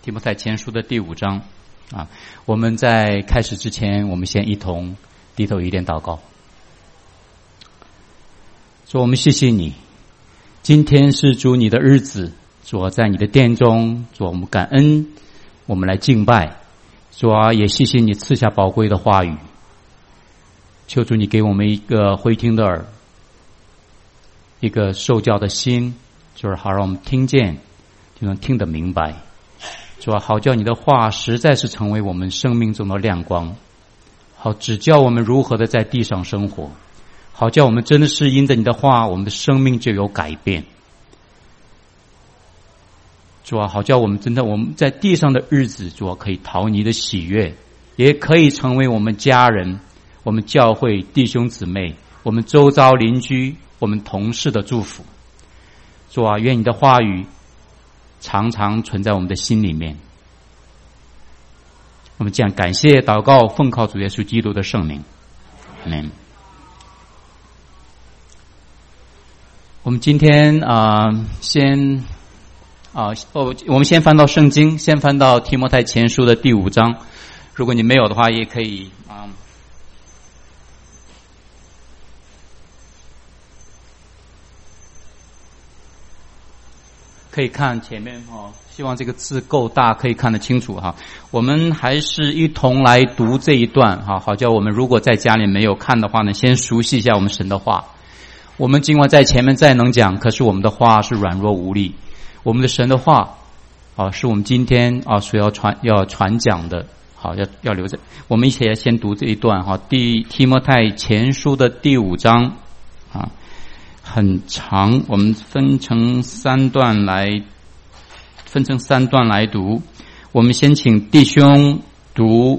提摩太前书的第5章啊。我们在开始之前，我们先一同低头一点祷告。主，我们谢谢你，今天是主你的日子，主在你的殿中，主我们感恩，我们来敬拜。主啊，也谢谢你赐下宝贵的话语，求主你给我们一个会听的耳，一个受教的心，就是好让我们听见就能听得明白。主啊，好叫你的话实在是成为我们生命中的亮光，好指教我们如何的在地上生活，好叫我们真的是因着你的话，我们的生命就有改变。主啊，好叫我们真的我们在地上的日子，主啊，可以讨你的喜悦，也可以成为我们家人、我们教会弟兄姊妹、我们周遭邻居、我们同事的祝福。主啊，愿你的话语常常存在我们的心里面。我们这样感谢祷告，奉靠主耶稣基督的圣名，阿们。我们今天我们先翻到圣经，先翻到提摩太前书的第5章。如果你没有的话，也可以可以看前面希望这个字够大，可以看得清楚哈。我们还是一同来读这一段哈，好叫我们如果在家里没有看的话呢，先熟悉一下我们神的话。我们尽管在前面再能讲，可是我们的话是软弱无力。我们的神的话是我们今天所要传讲的，好要留着。我们一起来先读这一段哈，提摩太前书的第5章啊，很长，我们分成三段来读。我们先请弟兄读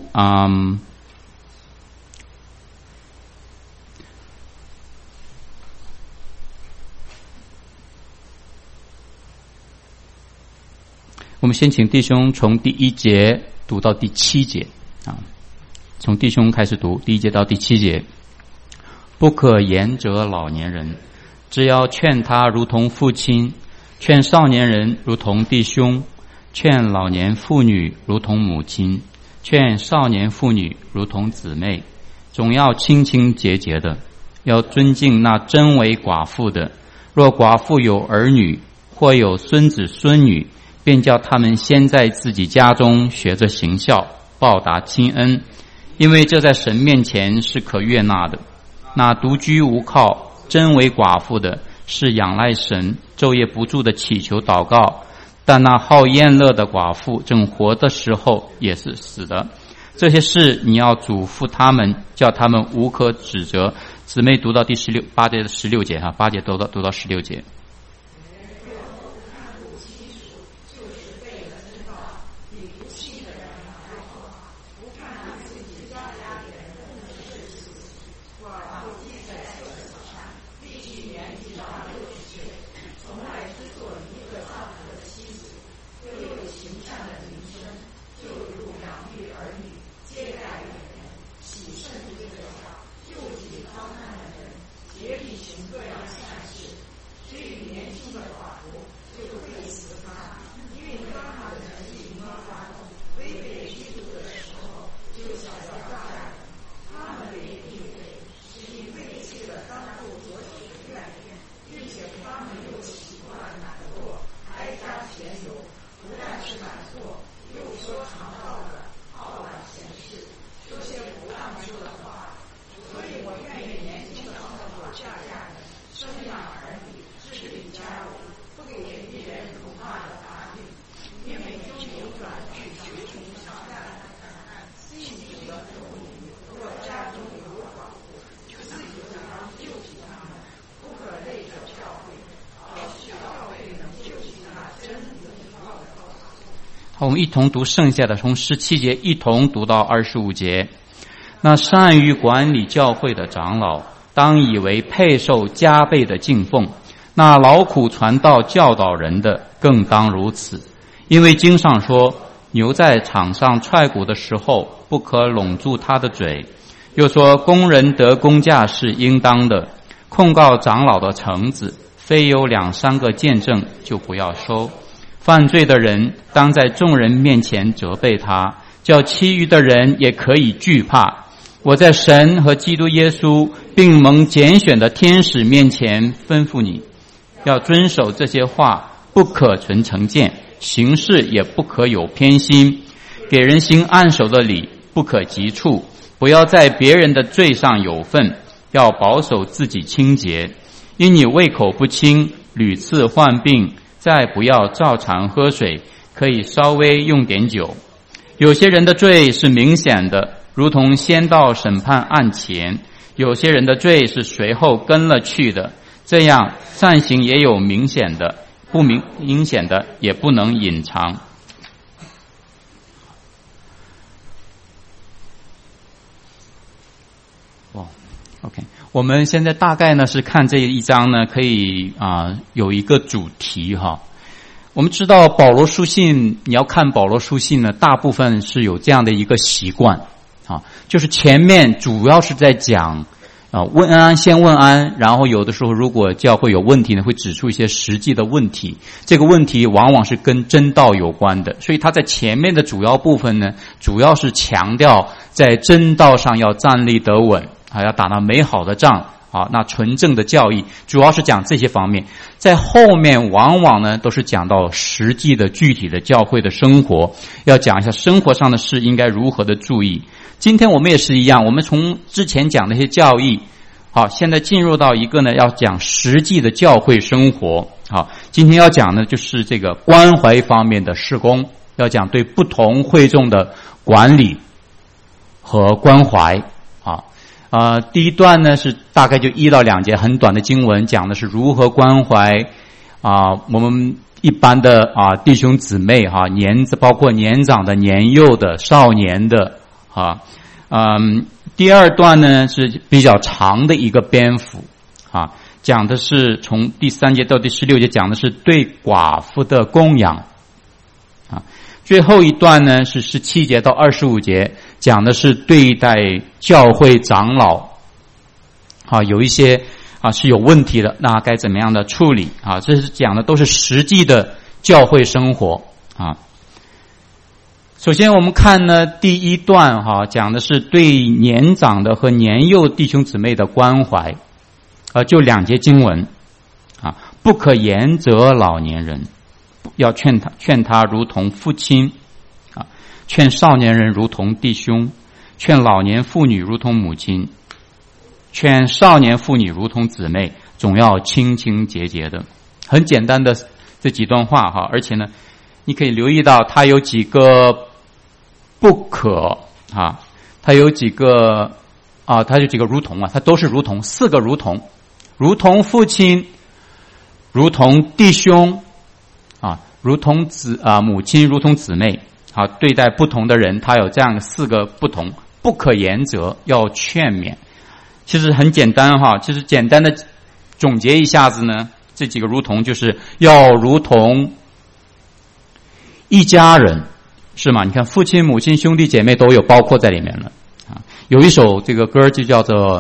我们先请弟兄从第1节读到第7节啊，从弟兄开始读，第1节到第7节。不可言责老年人，只要劝他如同父亲，劝少年人如同弟兄，劝老年妇女如同母亲，劝少年妇女如同姊妹，总要清清洁洁的，要尊敬那真为寡妇的。若寡妇有儿女，或有孙子孙女，便叫他们先在自己家中学着行孝，报答亲恩，因为这在神面前是可悦纳的。那独居无靠、真为寡妇的，是仰赖神，昼夜不住的祈求祷告；但那好宴乐的寡妇，正活的时候也是死的。这些事你要嘱咐他们，叫他们无可指责。姊妹读到8节的16节哈，8节读到16节。我们一同读剩下的，从17节一同读到25节。那善于管理教会的长老，当以为配受加倍的敬奉；那劳苦传道教导人的，更当如此。因为经上说，牛在场上踹鼓的时候，不可拢住他的嘴。又说，工人得工价是应当的。控告长老的橙子，非有2-3个见证，就不要收。 犯罪的人当在众人面前责备他，叫其余的人也可以惧怕。我在神和基督耶稣并蒙拣选的天使面前吩咐你，要遵守这些话，不可存成见，行事也不可有偏心，给人行按手的礼，不可急促，不要在别人的罪上有份，要保守自己清洁。因你胃口不清，屡次患病，再不要照常喝水，可以稍微用点酒。有些人的罪是明显的，如同先到审判案前；有些人的罪是随后跟了去的，这样善行也有明显的，不明显的也不能隐藏。OK， 我们现在大概呢是看这一章呢，可以有一个主题哈。我们知道保罗书信，你要看保罗书信呢，大部分是有这样的一个习惯啊，就是前面主要是在讲问安，先问安，然后有的时候如果教会有问题呢，会指出一些实际的问题，这个问题往往是跟真道有关的，所以他在前面的主要部分呢，主要是强调在真道上要站立得稳要打那美好的仗那纯正的教义，主要是讲这些方面。在后面往往呢都是讲到实际的具体的教会的生活，要讲一下生活上的事应该如何的注意。今天我们也是一样，我们从之前讲那些教义现在进入到一个呢要讲实际的教会生活。今天要讲的就是这个关怀方面的事工，要讲对不同会众的管理和关怀第一段呢是大概就1到2节很短的经文，讲的是如何关怀我们一般的弟兄姊妹包括年长的、年幼的、少年的第二段呢是比较长的一个篇幅讲的是从第3节到第16节，讲的是对寡妇的供养最后一段呢是17节到25节，讲的是对待教会长老有一些是有问题的，那该怎么样的处理这是讲的都是实际的教会生活首先我们看呢第一段讲的是对年长的和年幼弟兄姊妹的关怀就2节经文不可严责老年人，要劝他如同父亲劝少年人如同弟兄，劝老年妇女如同母亲，劝少年妇女如同姊妹，总要清清洁洁的。很简单的这几段话而且呢你可以留意到它有几个不可它有几个它有几个如同它都是如同，4个如同，如同父亲，如同弟兄如同母亲，如同姊妹对待不同的人，他有这样4个不同，不可严责，要劝勉。其实很简单就是简单的总结一下子呢，这几个如同就是要如同一家人，是吗？你看父亲、母亲、兄弟姐妹都有包括在里面了有一首这个歌就叫做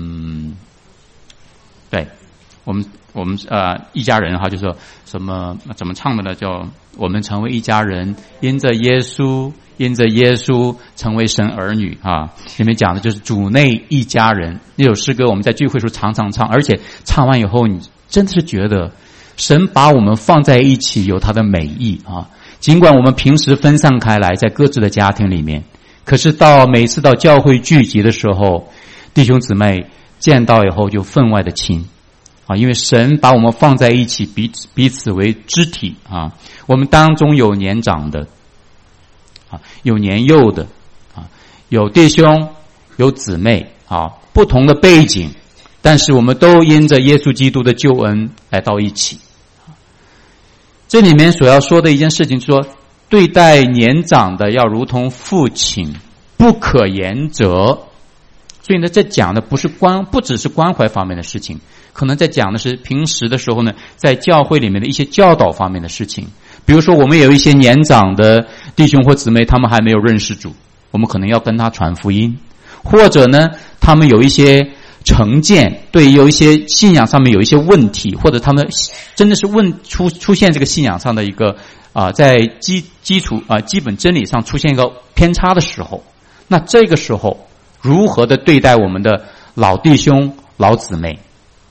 对，我们一家人就说什么怎么唱的呢？叫我们成为一家人，因着耶稣成为神儿女里面讲的就是主内一家人。那首诗歌我们在聚会时候常常唱，而且唱完以后你真的是觉得神把我们放在一起有他的美意尽管我们平时分散开来在各自的家庭里面，可是每次到教会聚集的时候，弟兄姊妹见到以后就分外的亲因为神把我们放在一起，彼此为肢体我们当中有年长的有年幼的有弟兄有姊妹不同的背景，但是我们都因着耶稣基督的救恩来到一起。这里面所要说的一件事情说，对待年长的要如同父亲，不可严责。所以呢这讲的不只是关怀方面的事情，可能在讲的是平时的时候呢，在教会里面的一些教导方面的事情。比如说我们有一些年长的弟兄或姊妹，他们还没有认识主，我们可能要跟他传福音，或者呢他们有一些成见，对有一些信仰上面有一些问题，或者他们真的是出现这个信仰上的一个在基本真理上出现一个偏差的时候，那这个时候如何的对待我们的老弟兄老姊妹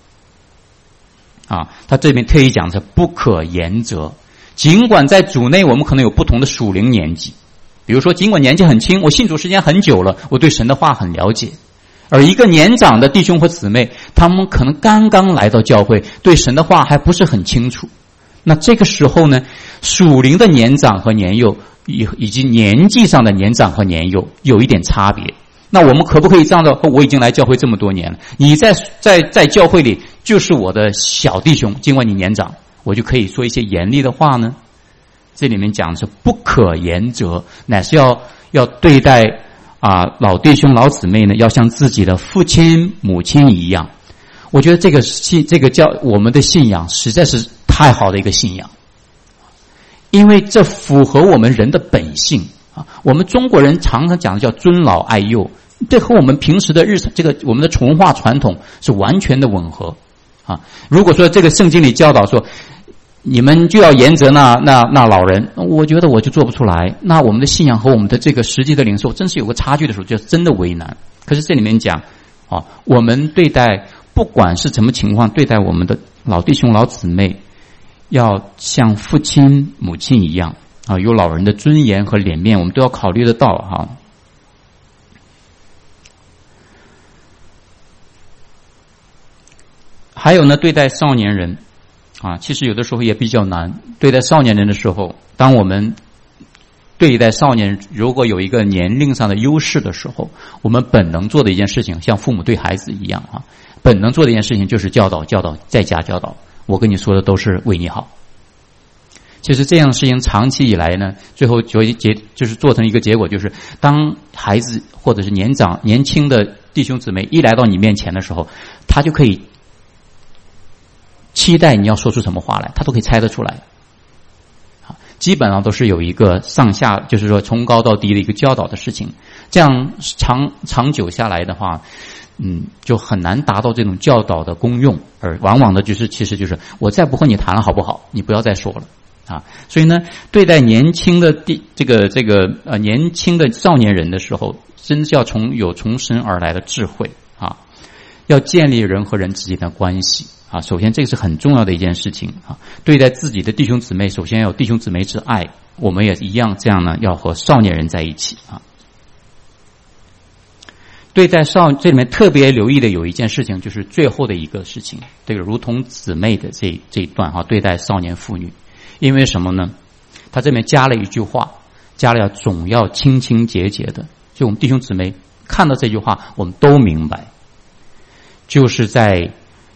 他这边特意讲是不可言责。尽管在主内我们可能有不同的属灵年纪，比如说尽管年纪很轻，我信主时间很久了，我对神的话很了解，而一个年长的弟兄或姊妹，他们可能刚刚来到教会，对神的话还不是很清楚。那这个时候呢，属灵的年长和年幼以及年纪上的年长和年幼有一点差别。那我们可不可以这样的，我已经来教会这么多年了，你在教会里就是我的小弟兄，尽管你年长，我就可以说一些严厉的话呢？这里面讲的是不可言责，乃是要对待老弟兄老姊妹呢，要像自己的父亲母亲一样。我觉得这个叫我们的信仰实在是太好的一个信仰，因为这符合我们人的本性我们中国人常常讲的叫尊老爱幼，这和我们平时的日常我们的崇化传统是完全的吻合如果说这个圣经里教导说你们就要严责那老人，我觉得我就做不出来。那我们的信仰和我们的这个实际的领受真是有个差距的时候，就真的为难。可是这里面讲我们对待不管是什么情况，对待我们的老弟兄老姊妹，要像父亲母亲一样有老人的尊严和脸面，我们都要考虑得到还有呢，对待少年人其实有的时候也比较难。对待少年人的时候，当我们对待少年人如果有一个年龄上的优势的时候，我们本能做的一件事情，像父母对孩子一样本能做的一件事情就是教导再加教导，我跟你说的都是为你好。其实这样的事情长期以来呢，最后就是做成一个结果，就是当孩子或者是年轻的弟兄姊妹一来到你面前的时候，他就可以期待你要说出什么话来，他都可以猜得出来。基本上都是有一个上下，就是说从高到低的一个教导的事情。这样长久下来的话，就很难达到这种教导的功用，而往往的其实就是我再不和你谈了好不好？你不要再说了所以呢，对待年轻的年轻的少年人的时候，真是要有从神而来的智慧要建立人和人之间的关系首先这个是很重要的一件事情对待自己的弟兄姊妹，首先要有弟兄姊妹之爱，我们也一样这样呢，要和少年人在一起对待这里面特别留意的有一件事情，就是最后的一个事情，这个如同姊妹的这一段对待少年妇女。因为什么呢？他这边加了一句话，加了总要清清洁洁的，就我们弟兄姊妹看到这句话我们都明白，就是在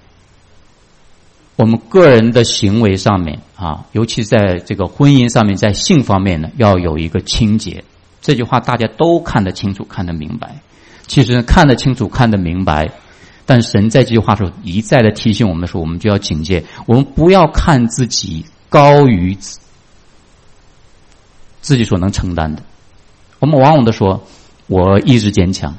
我们个人的行为上面尤其在这个婚姻上面，在性方面呢，要有一个清洁。这句话大家都看得清楚看得明白。其实看得清楚看得明白，但神在这句话的时候一再的提醒我们说，我们就要警戒，我们不要看自己高于自己所能承担的。我们往往的说我意志坚强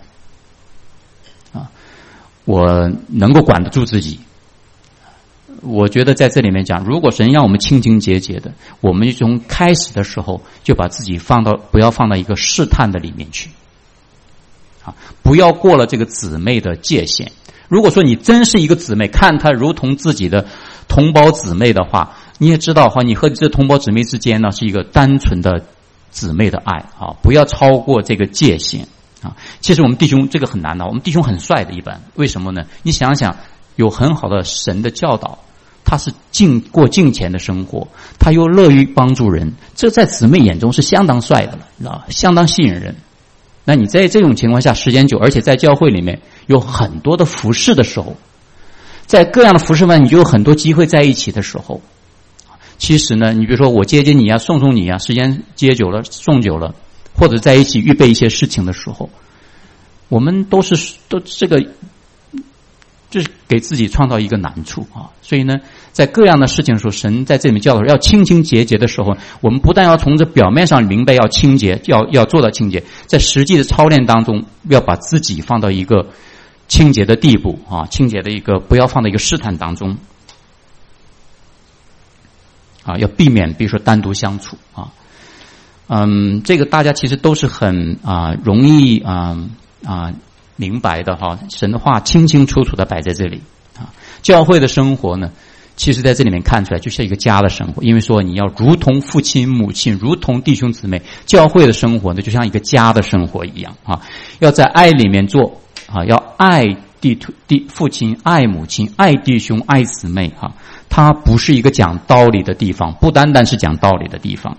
我能够管得住自己。我觉得在这里面讲，如果神让我们清清洁洁的，我们从开始的时候就把自己不要放到一个试探的里面去不要过了这个姊妹的界限。如果说你真是一个姊妹，看她如同自己的同胞姊妹的话，你也知道你和这同胞姊妹之间呢是一个单纯的姊妹的爱不要超过这个界限其实我们弟兄这个很难我们弟兄很帅的一般，为什么呢？你想想，有很好的神的教导，他是过敬虔的生活，他又乐于帮助人，这在姊妹眼中是相当帅的了相当吸引人。那你在这种情况下时间久，而且在教会里面有很多的服事的时候，在各样的服事上你就有很多机会在一起的时候，其实呢，你比如说我接接你送送你时间接久了送久了，或者在一起预备一些事情的时候，我们都这个就是给自己创造一个难处所以呢，在各样的事情的时候，神在这里面教导要清清洁洁的时候，我们不但要从这表面上明白要清洁，要做到清洁，在实际的操练当中要把自己放到一个清洁的地步清洁的一个不要放到一个试探当中。 要避免比如说单独相处这个大家其实都是很容易明白的哈，神的话清清楚楚的摆在这里教会的生活呢，其实在这里面看出来就是一个家的生活，因为说你要如同父亲母亲，如同弟兄姊妹，教会的生活呢就像一个家的生活一样要在爱里面做要爱父亲，爱母亲，爱弟兄，爱姊妹它不是一个讲道理的地方，不单单是讲道理的地方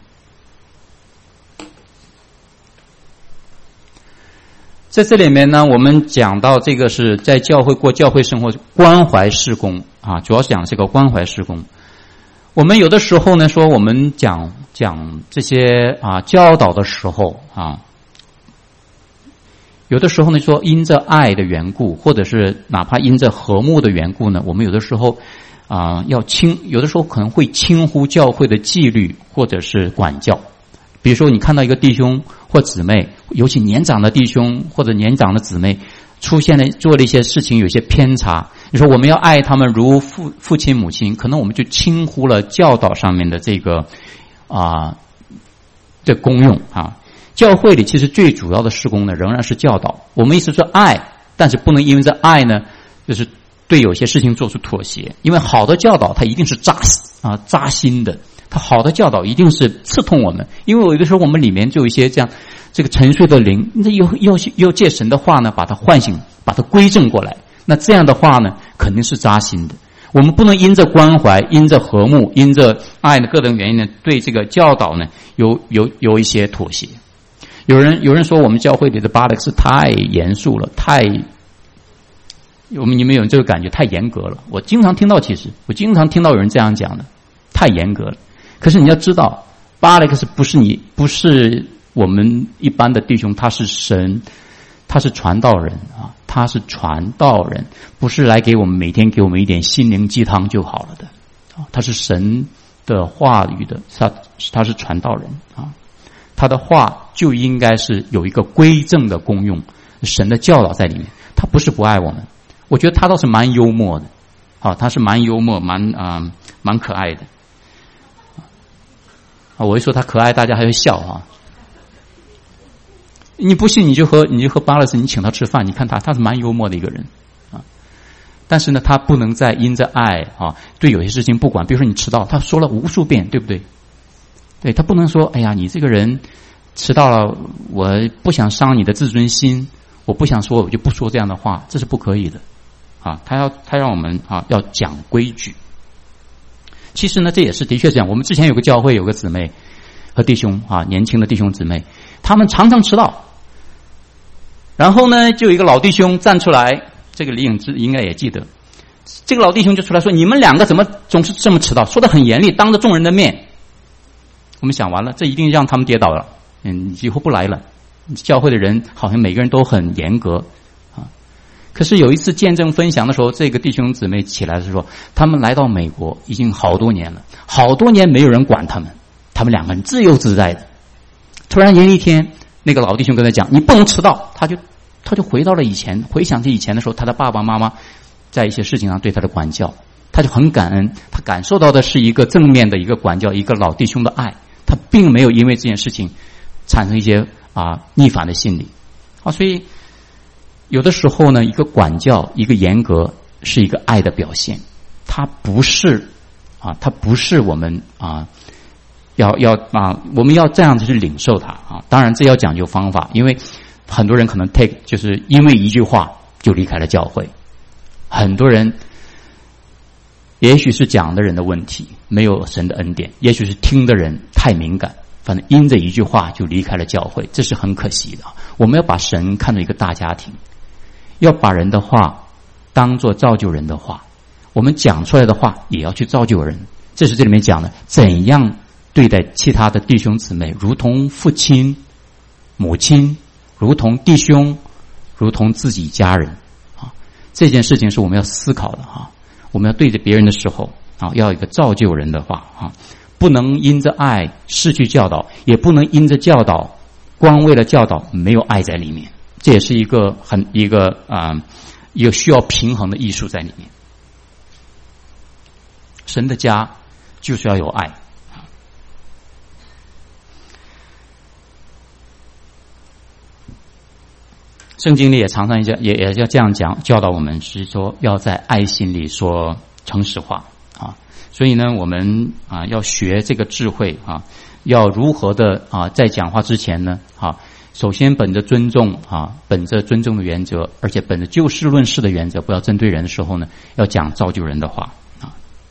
在这里面呢，我们讲到这个是在教会过教会生活，关怀事工主要是讲这个关怀事工。我们有的时候呢说我们讲这些教导的时候有的时候呢说因着爱的缘故，或者是哪怕因着和睦的缘故呢，我们有的时候有的时候可能会轻忽教会的纪律或者是管教。比如说你看到一个弟兄或姊妹，尤其年长的弟兄或者年长的姊妹做了一些事情有些偏差，你说我们要爱他们如父亲母亲，可能我们就轻忽了教导上面的这个的功用教会里其实最主要的事工呢仍然是教导，我们意思是爱，但是不能因为这爱呢就是对有些事情做出妥协，因为好的教导它一定是扎心的，他好的教导一定是刺痛我们，因为有的时候我们里面就有一些这个沉睡的灵，那又借神的话呢把它唤醒，把它归正过来，那这样的话呢肯定是扎心的。我们不能因着关怀，因着和睦，因着爱的各种原因呢对这个教导呢有一些妥协。有人说我们教会里的巴勒是太严肃了，你们有这个感觉，太严格了。我经常听到有人这样讲的，太严格了。可是你要知道，巴勒克斯不是我们一般的弟兄，他是神，他是传道人他是传道人，不是来每天给我们一点心灵鸡汤就好了的他是神的话语的，他是传道人他的话就应该是有一个归正的功用，神的教导在里面，他不是不爱我们。我觉得他倒是蛮幽默的他是蛮幽默蛮可爱的我一说他可爱，大家还会笑你不信你就和巴勒斯，你请他吃饭，你看他是蛮幽默的一个人但是呢他不能再因着爱对有些事情不管，比如说你迟到，他说了无数遍，对不对？对，他不能说哎呀你这个人迟到了，我不想伤你的自尊心，我不想说我就不说这样的话，这是不可以的他让我们要讲规矩。其实呢这也是的确这样，我们之前有个教会有个姊妹和弟兄年轻的弟兄姊妹，他们常常迟到，然后呢就有一个老弟兄站出来，这个李颖芝应该也记得，这个老弟兄就出来说你们两个怎么总是这么迟到，说得很严厉，当着众人的面。我们想完了，这一定让他们跌倒了以后不来了，教会的人好像每个人都很严格可是有一次见证分享的时候，这个弟兄姊妹起来的时候，他们来到美国已经好多年了，好多年没有人管他们两个人自由自在的。突然间一天，那个老弟兄跟他讲你不能迟到，他就回到了以前，回想起以前的时候，他的爸爸妈妈在一些事情上对他的管教，他就很感恩，他感受到的是一个正面的一个管教，一个老弟兄的爱，他并没有因为这件事情产生一些逆反的心理所以有的时候呢一个管教，一个严格是一个爱的表现，它不是我们我们要这样子去领受它当然这要讲究方法，因为很多人可能就是因为一句话就离开了教会，很多人也许是讲的人的问题，没有神的恩典，也许是听的人太敏感，反正因着一句话就离开了教会，这是很可惜的。我们要把神看作一个大家庭，要把人的话当作造就人的话，我们讲出来的话也要去造就人。这是这里面讲的怎样对待其他的弟兄姊妹，如同父亲母亲，如同弟兄，如同自己家人这件事情是我们要思考的我们要对着别人的时候要有一个造就人的话不能因着爱失去教导，也不能因着教导光为了教导没有爱在里面，这也是一个需要平衡的艺术在里面。神的家就是要有爱。圣经里也常常也要这样讲，教导我们是说要在爱心里说诚实话啊。所以呢，我们要学这个智慧啊，要如何的在讲话之前呢首先本着尊重本着尊重的原则，而且本着就事论事的原则，不要针对人的时候呢，要讲造就人的话啊。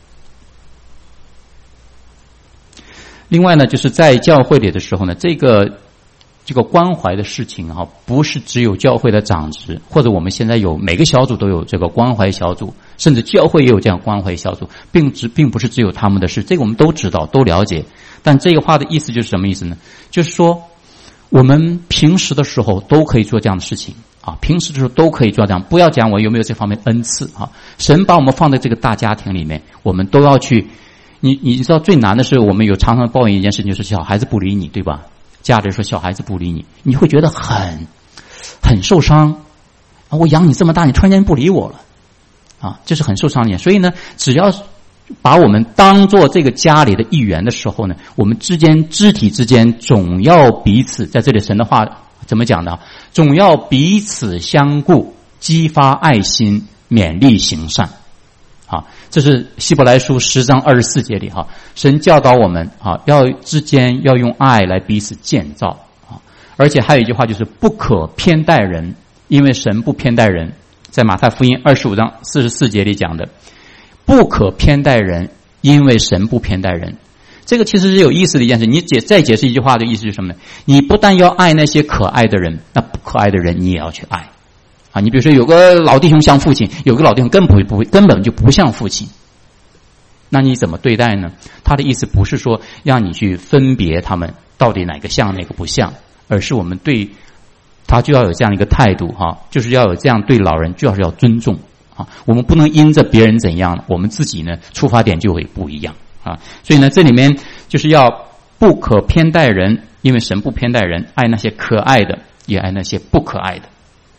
另外呢，就是在教会里的时候呢，这个关怀的事情不是只有教会的长职，或者我们现在有每个小组都有这个关怀小组，甚至教会也有这样关怀小组，并不是只有他们的事，这个我们都知道都了解。但这个话的意思就是什么意思呢？就是说我们平时的时候都可以做这样的事情平时的时候都可以做这样，不要讲我有没有这方面恩赐神把我们放在这个大家庭里面，我们都要去。你知道最难的是，我们有常常抱怨一件事情，就是小孩子不理你，对吧？家里说小孩子不理你，你会觉得很受伤我养你这么大，你突然间不理我了这是很受伤的。所以呢，只要把我们当做这个家里的一员的时候呢，我们肢体之间总要彼此，在这里神的话怎么讲的？总要彼此相顾，激发爱心，勉励行善这是希伯来书10章24节里神教导我们之间要用爱来彼此建造而且还有一句话，就是不可偏待人，因为神不偏待人。在马太福音25章44节里讲的，不可偏待人，因为神不偏待人。这个其实是有意思的一件事。你再解释一句话的意思是什么呢？你不但要爱那些可爱的人，那不可爱的人你也要去爱你比如说有个老弟兄像父亲，有个老弟兄根本就不像父亲，那你怎么对待呢？他的意思不是说让你去分别他们到底哪个像哪个不像，而是我们对他就要有这样一个态度就是要有这样对老人就是要尊重我们不能因着别人怎样，我们自己呢出发点就会不一样所以呢，这里面就是要不可偏待人，因为神不偏待人，爱那些可爱的，也爱那些不可爱的。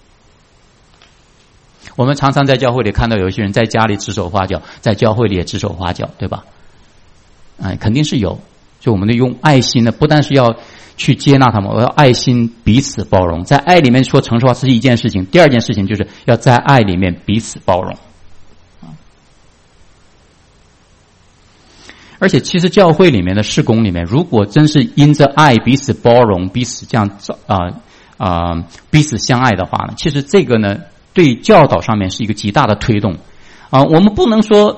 我们常常在教会里看到有一些人在家里指手画脚，在教会里也指手画脚，对吧？肯定是有。所以我们用爱心呢，不但是要去接纳他们，我要爱心彼此包容。在爱里面说诚实话是一件事情，第二件事情就是要在爱里面彼此包容。而且其实教会里面的事工里面，如果真是因着爱彼此包容，彼此这样彼此相爱的话呢，其实这个呢对教导上面是一个极大的推动我们不能说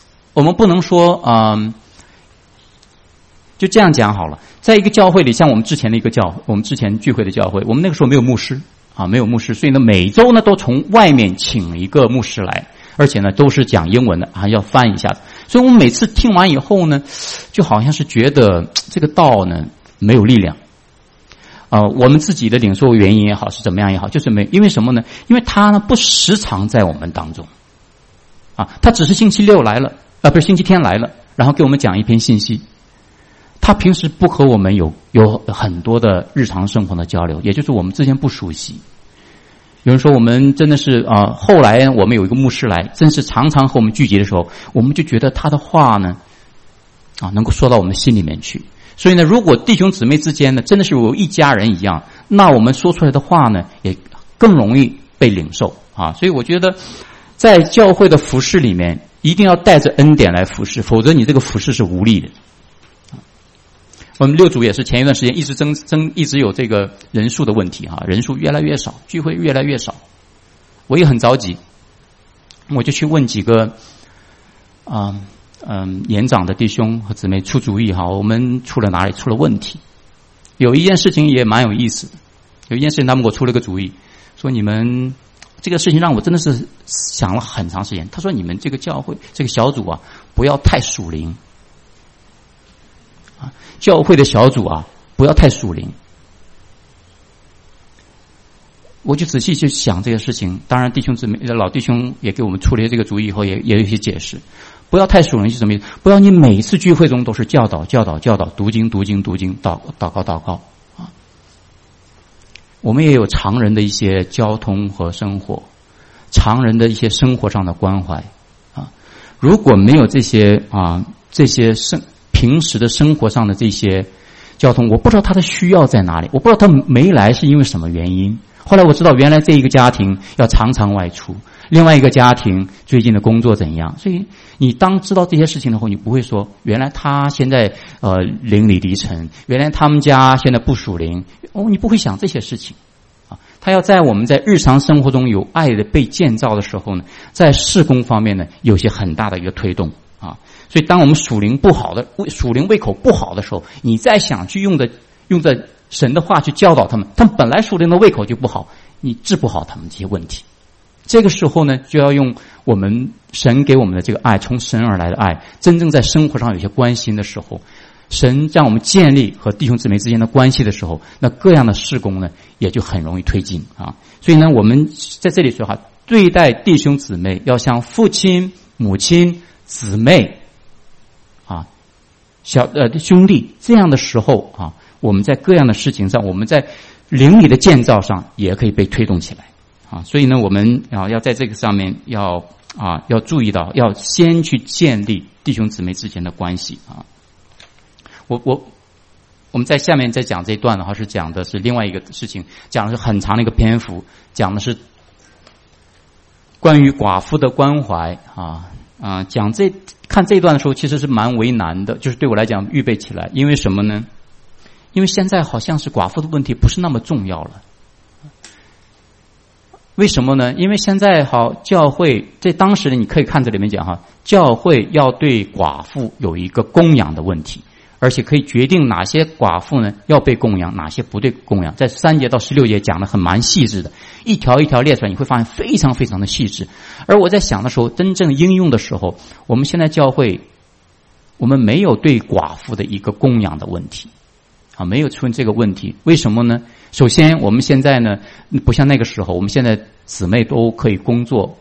就这样讲好了。在一个教会里，像我们之前聚会的教会，我们那个时候没有牧师没有牧师，所以呢每周呢都从外面请一个牧师来，而且呢都是讲英文的要翻一下子。所以我们每次听完以后呢，就好像是觉得这个道呢没有力量我们自己的领受原因也好，是怎么样也好，就是因为什么呢？因为他呢不时常在我们当中他只是星期六来了不是星期天来了，然后给我们讲一篇信息。他平时不和我们有很多的日常生活的交流，也就是我们之间不熟悉。有人说我们真的是后来我们有一个牧师来，真是常常和我们聚集的时候，我们就觉得他的话呢能够说到我们心里面去。所以呢，如果弟兄姊妹之间呢真的是有一家人一样，那我们说出来的话呢也更容易被领受所以我觉得在教会的服事里面一定要带着恩典来服事，否则你这个服事是无力的。我们六组也是前一段时间一直有这个人数的问题人数越来越少，聚会越来越少。我也很着急，我就去问几个年长的弟兄和姊妹出主意我们出了哪里出了问题。有一件事情也蛮有意思的，有一件事情他们给我出了个主意，说你们这个事情让我真的是想了很长时间。他说你们这个教会这个小组不要太属灵教会的小组不要太属灵。我就仔细去想这个事情，当然弟兄姊妹老弟兄也给我们出了这个主意以后，也有一些解释。不要太属灵是什么意思？不要你每一次聚会中都是教导读经祷告我们也有常人的一些交通和生活，常人的一些生活上的关怀如果没有这些这些平时的生活上的这些交通，我不知道他的需要在哪里，我不知道他没来是因为什么原因。后来我知道，原来这一个家庭要常常外出，另外一个家庭最近的工作怎样。所以你当知道这些事情的后，你不会说原来他现在邻里离尘，原来他们家现在不属灵，你不会想这些事情啊。他要在我们在日常生活中有爱的被建造的时候呢，在事工方面呢有些很大的一个推动啊。所以当我们属灵胃口不好的时候，你再想去用着神的话去教导他们本来属灵的胃口就不好，你治不好他们这些问题。这个时候呢，就要用我们神给我们的这个爱，从神而来的爱，真正在生活上有些关心的时候，神让我们建立和弟兄姊妹之间的关系的时候，那各样的事工呢也就很容易推进啊。所以呢，我们在这里说哈，对待弟兄姊妹要像父亲、母亲、姊妹啊、兄弟这样的时候啊，我们在各样的事情上，我们在灵里的建造上也可以被推动起来啊。所以呢，我们要在这个上面要注意到，要先去建立弟兄姊妹之间的关系啊。我们在下面再讲这一段的话，是讲的是另外一个事情，讲的是很长的一个篇幅，讲的是关于寡妇的关怀看这一段的时候，其实是蛮为难的，就是对我来讲预备起来，因为什么呢？因为现在好像是寡妇的问题不是那么重要了。为什么呢？因为现在教会在当时呢，你可以看这里面讲教会要对寡妇有一个供养的问题，而且可以决定哪些寡妇呢要被供养，哪些不对供养。在3节到16节讲的蛮细致的，一条一条列出来，你会发现非常非常的细致。而我在想的时候，真正应用的时候，我们现在教会我们没有对寡妇的一个供养的问题没有出现这个问题。为什么呢？首先我们现在呢不像那个时候，我们现在姊妹都可以工作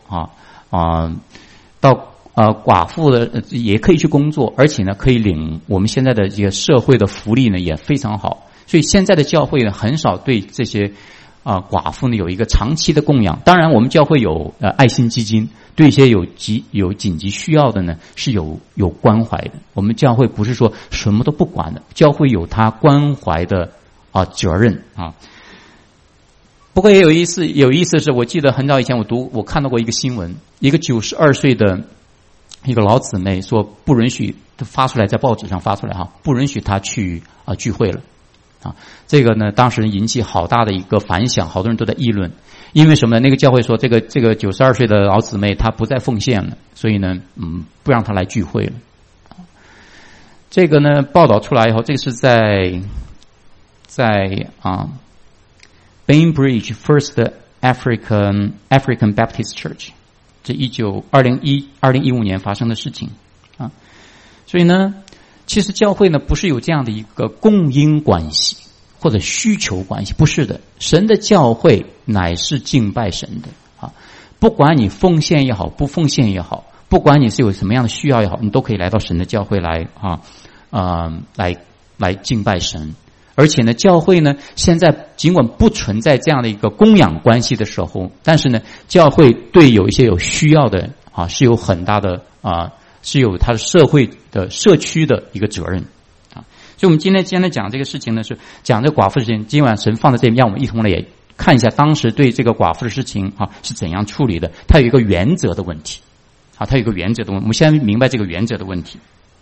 到寡妇的也可以去工作，而且呢可以领我们现在的这个社会的福利呢也非常好。所以现在的教会呢很少对这些寡妇呢有一个长期的供养。当然我们教会有爱心基金，对一些有紧急需要的呢是有关怀的。我们教会不是说什么都不管的，教会有他关怀的责任啊。不过也有意思是，我记得很早以前我看到过一个新闻，一个92岁的一个老姊妹说不允许发出来，在报纸上发出来不允许她去聚会了这个呢当时引起好大的一个反响，好多人都在议论。因为什么呢？那个教会说这个92岁的老姊妹她不再奉献了，所以呢不让她来聚会了。这个呢报道出来以后，这个是在Bainbridge First African Baptist Church， 这2015年发生的事情所以呢其实教会呢不是有这样的一个供应关系或者需求关系，不是的。神的教会乃是敬拜神的不管你奉献也好，不奉献也好，不管你是有什么样的需要也好，你都可以来到神的教会来来敬拜神。而且呢教会呢现在尽管不存在这样的一个供养关系的时候，但是呢教会对有一些有需要的是有很大的是有他的社会的社区的一个责任所以我们今天讲这个事情呢，是讲这个寡妇的事情。今晚神放在这里，让我们一同来也看一下当时对这个寡妇的事情是怎样处理的。它有一个原则的问题它有一个原则的问题。我们先明白这个原则的问题。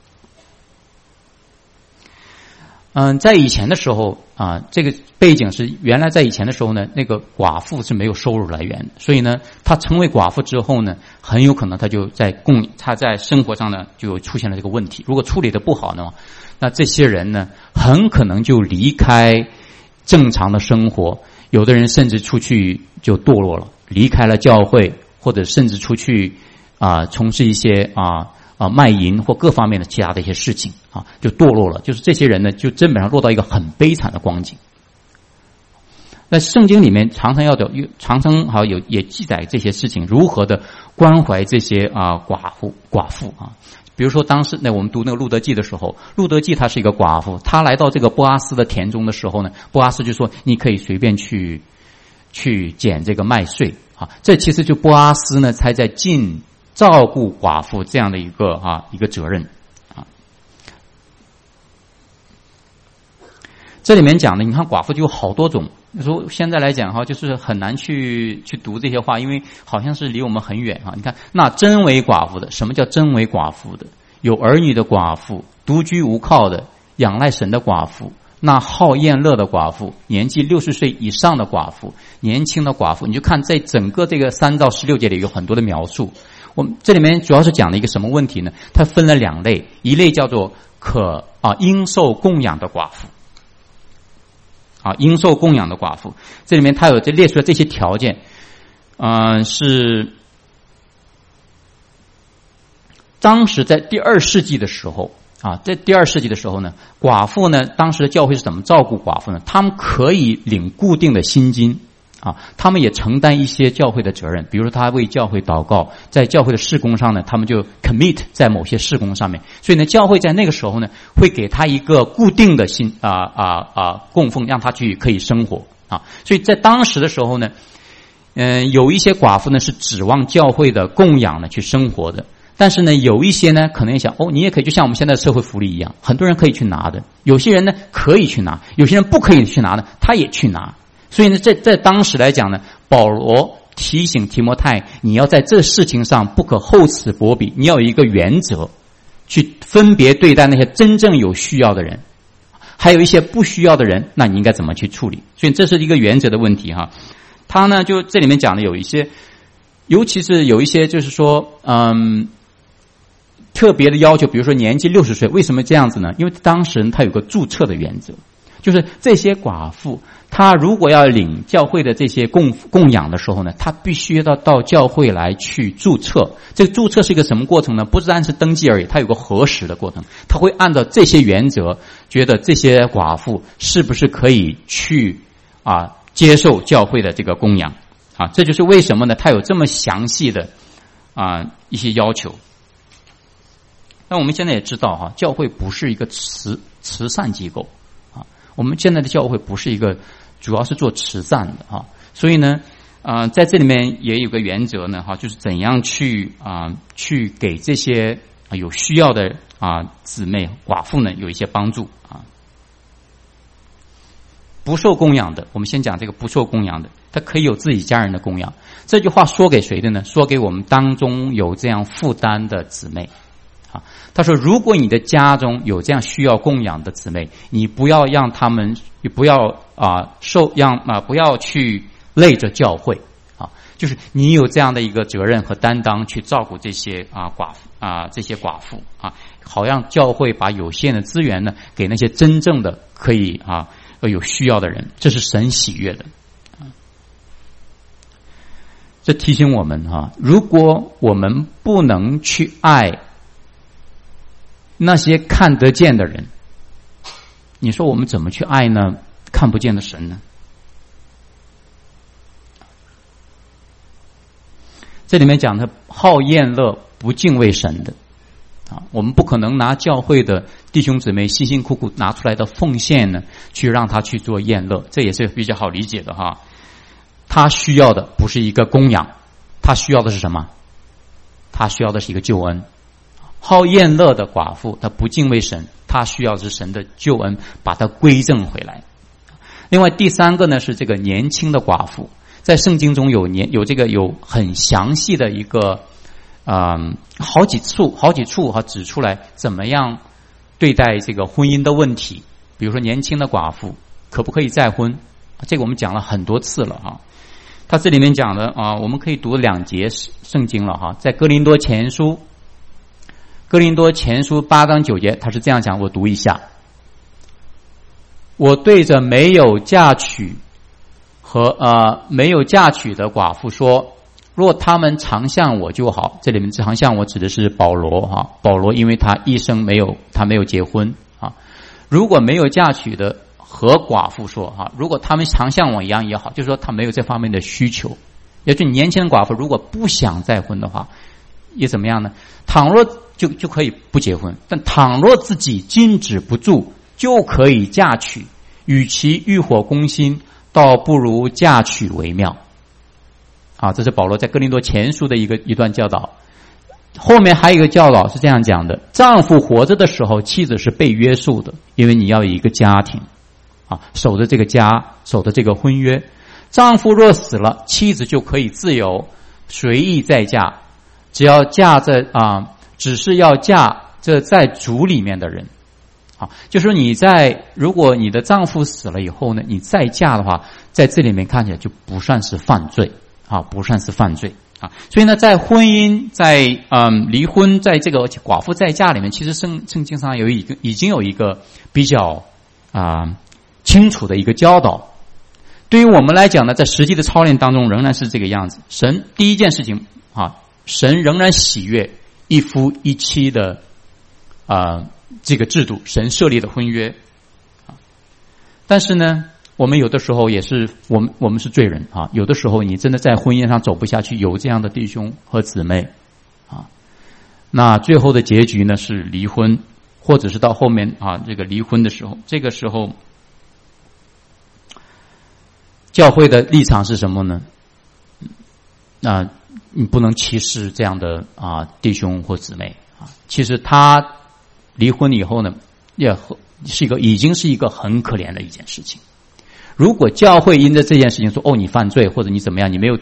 在以前的时候这个背景是原来在以前的时候呢，那个寡妇是没有收入来源的，所以呢她成为寡妇之后呢，很有可能她在生活上呢就出现了这个问题。如果处理的不好呢，那这些人呢很可能就离开正常的生活，有的人甚至出去就堕落了，离开了教会，或者甚至出去从事一些卖淫或各方面的其他的一些事情就堕落了。就是这些人呢就基本上落到一个很悲惨的光景。那圣经里面常常也记载这些事情，如何的关怀这些寡妇比如说当时我们读那个路德记的时候，路德记他是一个寡妇，他来到这个波阿斯的田中的时候呢，波阿斯就说你可以随便去捡这个麦穗这其实就波阿斯呢才在尽照顾寡妇这样的一个责任这里面讲的，你看寡妇就有好多种。说现在来讲哈，就是很难去读这些话，因为好像是离我们很远哈。你看，那真为寡妇的，什么叫真为寡妇的？有儿女的寡妇，独居无靠的，仰赖神的寡妇，那好宴乐的寡妇，年纪60岁以上的寡妇，年轻的寡妇，你就看在整个这个3到16节里有很多的描述。我们这里面主要是讲了一个什么问题呢？它分了2类，一类叫做应受供养的寡妇。应受供养的寡妇，这里面他有列出了这些条件，是当时在第2世纪的时候在第2世纪的时候呢，寡妇呢，当时的教会是怎么照顾寡妇呢？他们可以领固定的薪金他们也承担一些教会的责任，比如说他为教会祷告，在教会的事工上呢，他们就 commit 在某些事工上面，所以呢，教会在那个时候呢，会给他一个固定的供奉，让他去可以生活所以在当时的时候呢，有一些寡妇呢是指望教会的供养呢去生活的，但是呢，有一些呢可能也想你也可以就像我们现在的社会福利一样，很多人可以去拿的，有些人呢可以去拿，有些人不可以去拿的，他也去拿。所以呢，在当时来讲呢，保罗提醒提摩太，你要在这事情上不可厚此薄彼，你要有一个原则，去分别对待那些真正有需要的人，还有一些不需要的人，那你应该怎么去处理？所以这是一个原则的问题哈。他呢，就这里面讲的有一些，尤其是有一些就是说，特别的要求，比如说年纪60岁，为什么这样子呢？因为当时他有个注册的原则，就是这些寡妇，他如果要领教会的这些供养的时候呢，他必须要到教会来去注册。这个注册是一个什么过程呢？不是单是登记而已，它有个核实的过程。他会按照这些原则，觉得这些寡妇是不是可以去接受教会的这个供养这就是为什么呢？他有这么详细的一些要求。那我们现在也知道教会不是一个慈善机构我们现在的教会不是一个主要是做慈善的所以呢在这里面也有个原则呢就是怎样去给这些有需要的姊妹寡妇呢有一些帮助不受供养的，我们先讲这个不受供养的，他可以有自己家人的供养。这句话说给谁的呢？说给我们当中有这样负担的姊妹他说如果你的家中有这样需要供养的姊妹，你不要让他们，你不要不要去累着教会就是你有这样的一个责任和担当去照顾这些这些寡妇好让教会把有限的资源呢给那些真正的可以有需要的人，这是神喜悦的这提醒我们如果我们不能去爱那些看得见的人，你说我们怎么去爱呢？看不见的神呢？这里面讲的好宴乐不敬畏神的我们不可能拿教会的弟兄姊妹辛辛苦苦拿出来的奉献呢去让他去做宴乐，这也是比较好理解的他需要的不是一个供养，他需要的是什么？他需要的是一个救恩。好宴乐的寡妇，她不敬畏神，她需要的是神的救恩，把它归正回来。另外第3个呢是这个年轻的寡妇，在圣经中有很详细的一个好几处指出来怎么样对待这个婚姻的问题。比如说年轻的寡妇可不可以再婚，这个我们讲了很多次了他这里面讲的我们可以读2节圣经了在哥林多前书8章9节，他是这样讲，我读一下。我对着没有嫁娶的寡妇说，若他们常向我就好。这里面常向我指的是保罗保罗因为他一生没有结婚如果没有嫁娶的和寡妇说如果他们常像我一样也好，就是说他没有这方面的需求，也就是年轻的寡妇如果不想再婚的话也怎么样呢？倘若就可以不结婚，但倘若自己禁止不住就可以嫁娶，与其欲火攻心，倒不如嫁娶为妙这是保罗在哥林多前书的一段教导。后面还有一个教导是这样讲的：丈夫活着的时候，妻子是被约束的，因为你要有一个家庭守着这个家，守着这个婚约。丈夫若死了，妻子就可以自由随意再嫁，只要嫁这只是要嫁这在主里面的人。就是说如果你的丈夫死了以后呢，你再嫁的话，在这里面看起来就不算是犯罪不算是犯罪所以呢，在婚姻，在离婚，在这个寡妇再嫁里面，其实圣经上已经有一个比较清楚的一个教导。对于我们来讲呢，在实际的操练当中仍然是这个样子。神第一件事情神仍然喜悦一夫一妻的这个制度，神设立的婚约但是呢，我们有的时候也是我们是罪人有的时候你真的在婚姻上走不下去，有这样的弟兄和姊妹那最后的结局呢是离婚，或者是到后面这个离婚的时候，这个时候教会的立场是什么呢？你不能歧视这样的弟兄或姊妹其实他离婚以后呢，已经是一个很可怜的一件事情。如果教会因着这件事情说你犯罪，或者你怎么样，你没有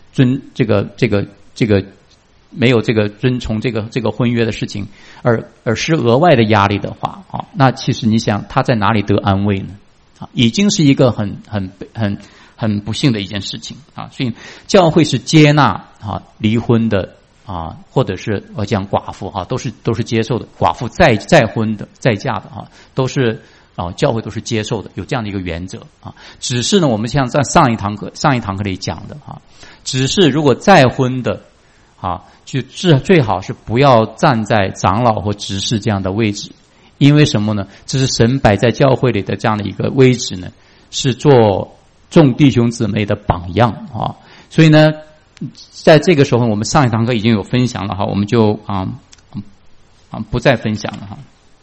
没有遵从这个婚约的事情，而是额外的压力的话那其实你想他在哪里得安慰呢？已经是一个很不幸的一件事情所以教会是接纳离婚的或者是我讲寡妇都是接受的，寡妇再婚的再嫁的都是教会都是接受的，有这样的一个原则只是呢，我们像在上一堂课里讲的只是如果再婚的就最好是不要站在长老或执事这样的位置。因为什么呢？这是神摆在教会里的这样的一个位置呢，是做众弟兄姊妹的榜样所以呢，在这个时候我们上一堂课已经有分享了我们就不再分享了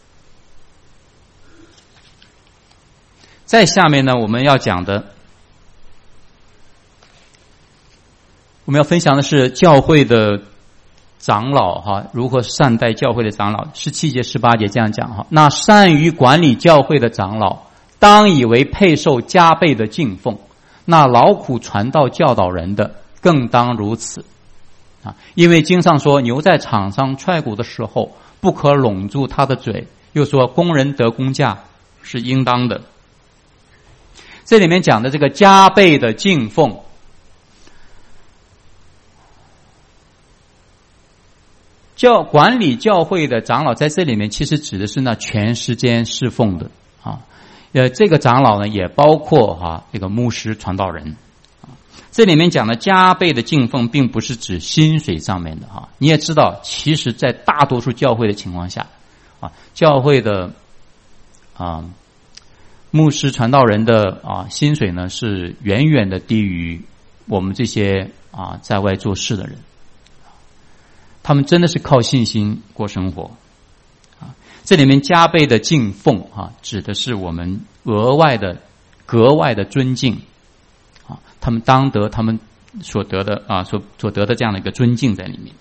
在下面呢，我们要分享的是教会的长老如何善待教会的长老。17节18节这样讲那善于管理教会的长老，当以为配受加倍的敬奉，那劳苦传道教导人的，更当如此因为经上说，牛在场上踹鼓的时候，不可拢住他的嘴，又说工人得工价是应当的。这里面讲的这个加倍的敬奉，管理教会的长老在这里面其实指的是那全时间侍奉的这个长老呢也包括这个牧师传道人这里面讲的加倍的敬奉并不是指薪水上面的你也知道，其实在大多数教会的情况下教会的牧师传道人的薪水呢是远远的低于我们这些在外做事的人。他们真的是靠信心过生活这里面加倍的敬奉指的是我们格外的尊敬他们当得他们所得的所得的这样的一个尊敬在里面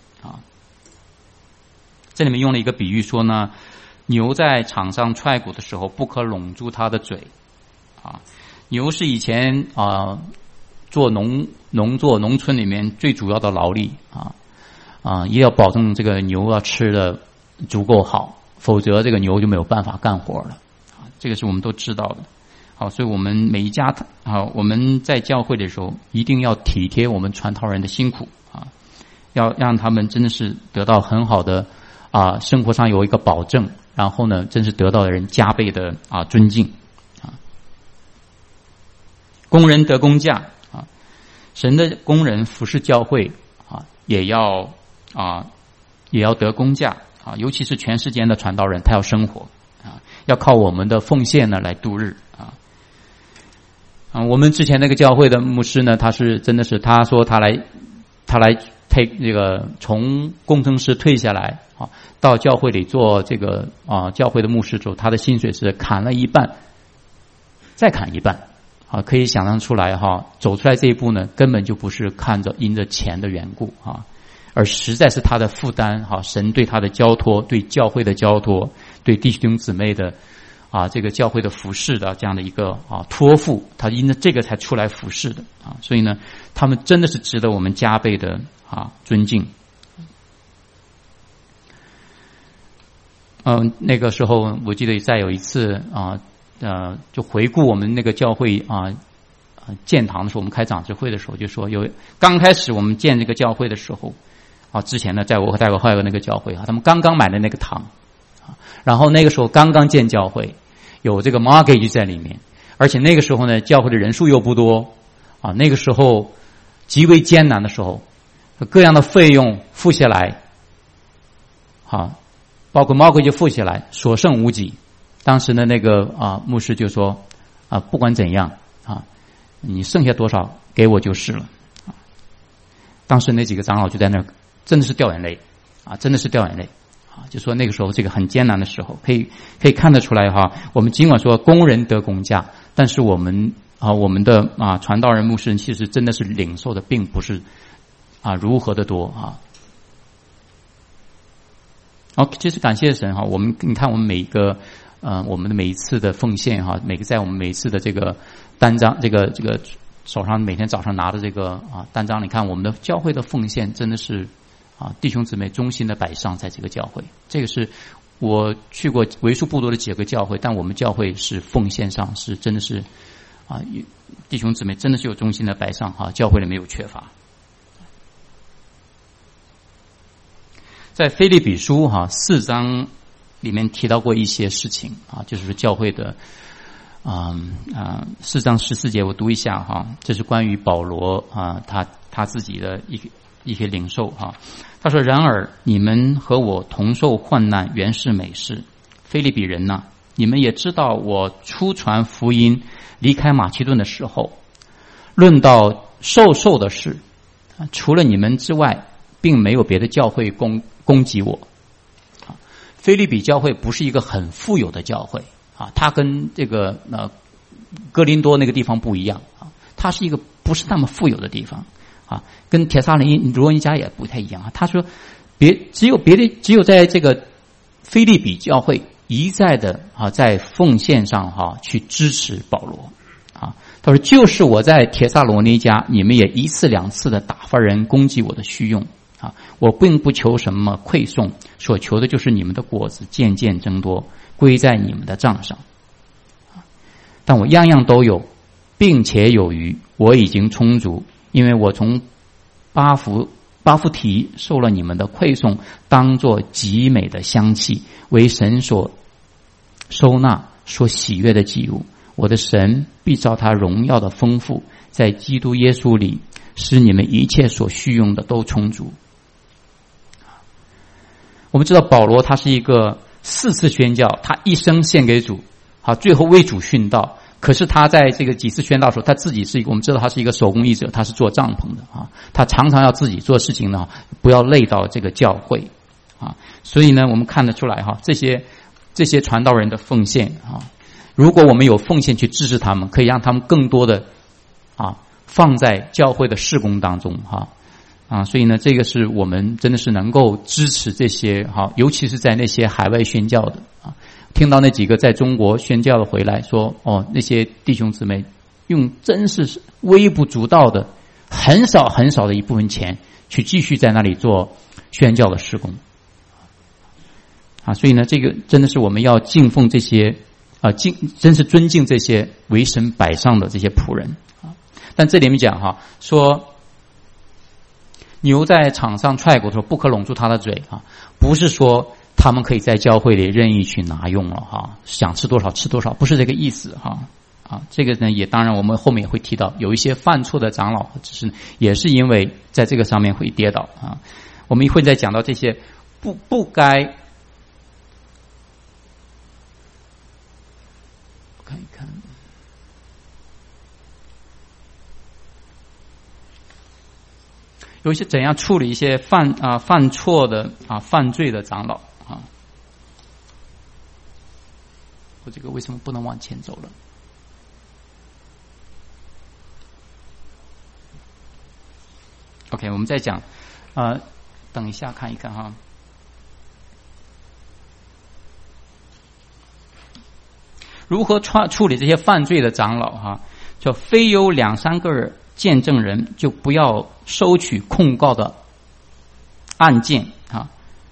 这里面用了一个比喻说呢，牛在场上踹鼓的时候，不可拢住它的嘴牛是以前做农村里面最主要的劳力也要保证这个牛要吃的足够好，否则这个牛就没有办法干活了这个是我们都知道的所以我们每一家我们在教会的时候一定要体贴我们传道人的辛苦要让他们真的是得到很好的生活上有一个保证，然后呢真是得到的人加倍的尊敬工人得工价神的工人服侍教会也要得工价尤其是全世界的传道人，他要生活要靠我们的奉献呢来度日我们之前那个教会的牧师呢，他说他来这个从工程师退下来到教会里做这个教会的牧师之后，他的薪水是砍了一半再砍一半可以想象出来走出来这一步呢，根本就不是因着钱的缘故而实在是他的负担神对他的交托，对教会的交托，对弟兄姊妹的这个教会的服侍的这样的一个托付，他因着这个才出来服侍的所以呢，他们真的是值得我们加倍的尊敬。那个时候我记得再有一次就回顾我们那个教会建堂的时候，我们开长执会的时候就说，刚开始我们建这个教会的时候之前呢，在我和戴国还有那个教会他们刚刚买的那个堂然后那个时候刚刚建教会，有这个 mortgage 在里面，而且那个时候呢，教会的人数又不多那个时候极为艰难的时候，各样的费用付下来包括 mortgage 付下来所剩无几。当时的那个牧师就说不管怎样你剩下多少给我就是了当时那几个长老就在那儿真的是掉眼泪真的是掉眼泪就说那个时候这个很艰难的时候，可以看得出来我们尽管说工人得工价，但是我们的传道人牧师人其实真的是领受的并不是如何的多其实感谢神你看我们每一个我们的每一次的奉献在我们每一次的这个单张这个手上每天早上拿的这个单张，你看我们的教会的奉献真的是弟兄姊妹衷心的摆上在这个教会。这个是我去过为数不多的几个教会，但我们教会是奉献上是真的是弟兄姊妹真的是有忠心的摆上教会里没有缺乏。在腓立比书4章里面提到过一些事情就是教会的4章14节我读一下这是关于保罗他自己的一些领受他说，然而你们和我同受患难原是美事。腓立比人呐，你们也知道我初传福音离开马其顿的时候，论到受的事除了你们之外并没有别的教会攻击我。腓立比教会不是一个很富有的教会它跟这个哥林多那个地方不一样它是一个不是那么富有的地方跟帖撒罗尼迦也不太一样他说只有在这个腓立比教会一再的在奉献上去支持保罗他说就是我在帖撒罗尼迦你们也一次两次的打发人攻击我的虚用我并不求什么馈送，所求的就是你们的果子渐渐增多，归在你们的账上。但我样样都有，并且有余，我已经充足，因为我从巴弗提受了你们的馈送，当作极美的香气，为神所收纳、所喜悦的祭物。我的神必照他荣耀的丰富，在基督耶稣里，使你们一切所需用的都充足。我们知道保罗他是一个4次宣教，他一生献给主，最后为主殉道。可是他在这个几次宣道的时候，他自己我们知道他是一个手工艺者，他是做帐篷的他常常要自己做事情呢，不要累到这个教会所以呢，我们看得出来这些传道人的奉献如果我们有奉献去支持他们，可以让他们更多的放在教会的事工当中所以呢，这个是我们真的是能够支持这些尤其是在那些海外宣教的听到那几个在中国宣教的回来说那些弟兄姊妹用真是微不足道的很少很少的一部分钱去继续在那里做宣教的事工所以呢，这个真的是我们要敬奉这些真是尊敬这些为神摆上的这些仆人但这里面讲说牛在场上踹骨头不可拢住他的嘴不是说他们可以在教会里任意去拿用了想吃多少吃多少，不是这个意思这个呢也当然我们后面也会提到，有一些犯错的长老也是因为在这个上面会跌倒我们会再讲到这些不该看一看有一些怎样处理一些犯错的犯罪的长老我这个为什么不能往前走了？OK， 我们再讲等一下看一看如何处理这些犯罪的长老哈？就非有2、3个见证人，就不要收取控告的案件啊。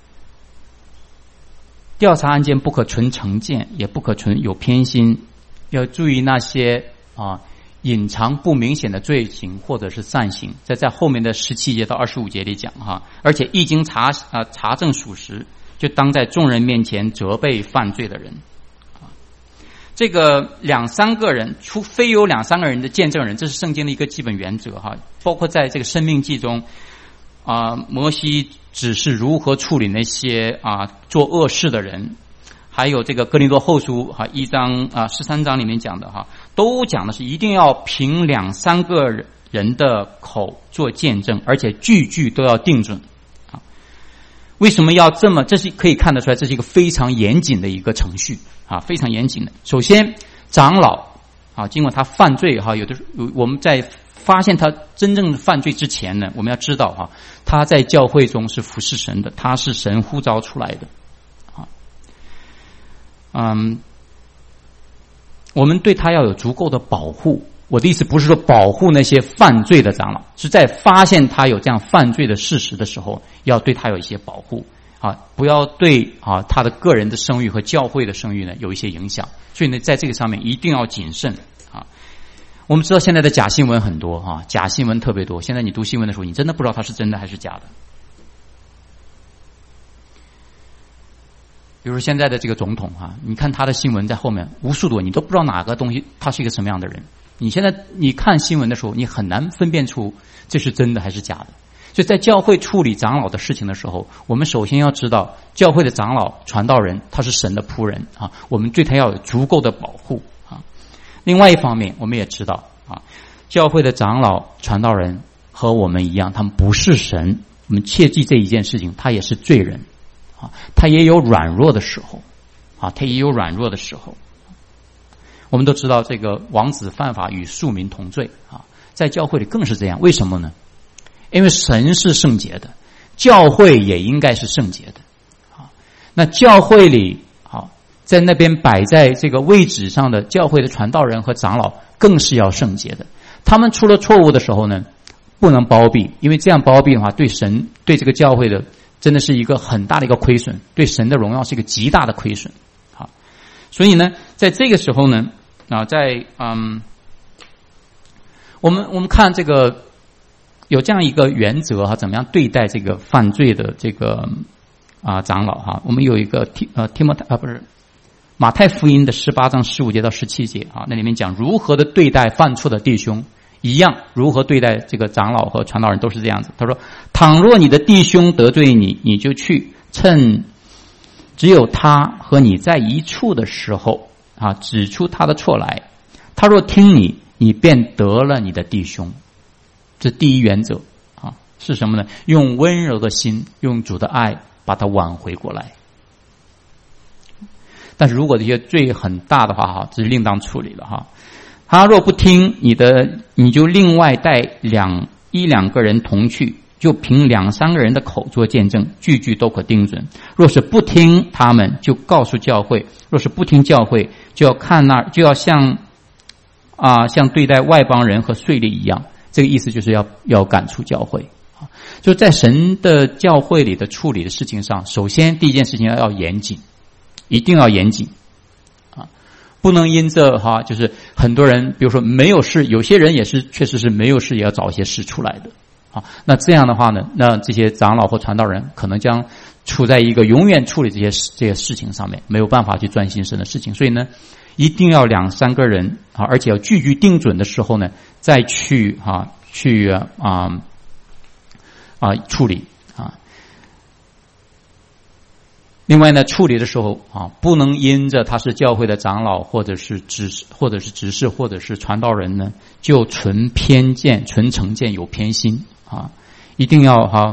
调查案件不可存成见，也不可存有偏心，要注意那些隐藏不明显的罪行或者是善行，这在后面的17节到25节里讲哈。而且一经查证属实，就当在众人面前责备犯罪的人。这个2、3个人，除非有2、3个人的见证人，这是圣经的一个基本原则哈。包括在这个申命记中摩西指示如何处理那些做恶事的人，还有这个哥林多后书1章13章里面讲的都讲的是一定要凭2、3个人的口做见证，而且句句都要定准。为什么要这么？这是可以看得出来，这是一个非常严谨的一个程序非常严谨的。首先，长老经过他犯罪我们在发现他真正犯罪之前呢，我们要知道他在教会中是服侍神的，他是神呼召出来的我们对他要有足够的保护。我的意思不是说保护那些犯罪的长老，是在发现他有这样犯罪的事实的时候，要对他有一些保护不要对他的个人的声誉和教会的声誉呢有一些影响。所以呢，在这个上面一定要谨慎我们知道现在的假新闻很多假新闻特别多。现在你读新闻的时候，你真的不知道它是真的还是假的。比如说现在的这个总统你看他的新闻在后面无数多，你都不知道哪个东西他是一个什么样的人。你现在你看新闻的时候，你很难分辨出这是真的还是假的。所以在教会处理长老的事情的时候，我们首先要知道教会的长老传道人他是神的仆人我们对他要有足够的保护另外一方面，我们也知道教会的长老传道人和我们一样，他们不是神。我们切记这一件事情，他也是罪人他也有软弱的时候他也有软弱的时候。我们都知道这个王子犯法与庶民同罪在教会里更是这样。为什么呢？因为神是圣洁的，教会也应该是圣洁的那教会里在那边摆在这个位置上的教会的传道人和长老更是要圣洁的。他们出了错误的时候呢，不能包庇，因为这样包庇的话，对神对这个教会的真的是一个很大的一个亏损，对神的荣耀是一个极大的亏损所以呢，在这个时候呢我们看这个有这样一个原则怎么样对待这个犯罪的这个长老我们有一个马太福音的18章15节到17节那里面讲如何的对待犯错的弟兄，一样如何对待这个长老和传道人都是这样子。他说，倘若你的弟兄得罪你，你就去趁只有他和你在一处的时候指出他的错来，他若听你，你便得了你的弟兄。这第一原则是什么呢？用温柔的心，用主的爱把他挽回过来。但是如果这些罪很大的话这是另当处理了他若不听你的，你就另外带1、2个人同去，就凭2、3个人的口做见证，句句都可定准。若是不听他们，就告诉教会；若是不听教会，就要像对待外邦人和税吏一样。这个意思就是要赶出教会就在神的教会里的处理的事情上，首先第一件事情要严谨，一定要严谨不能因着就是很多人比如说没有事，有些人也是确实是没有事也要找一些事出来的那这样的话呢，那这些长老或传道人可能将处在一个永远处理这些事情上面，没有办法去专心神的事情。所以呢，一定要2、3个人而且要句句定准的时候呢，再去处理另外呢，处理的时候不能因着他是教会的长老或者是执事或者是传道人呢，就存偏见、存成见、有偏心一定要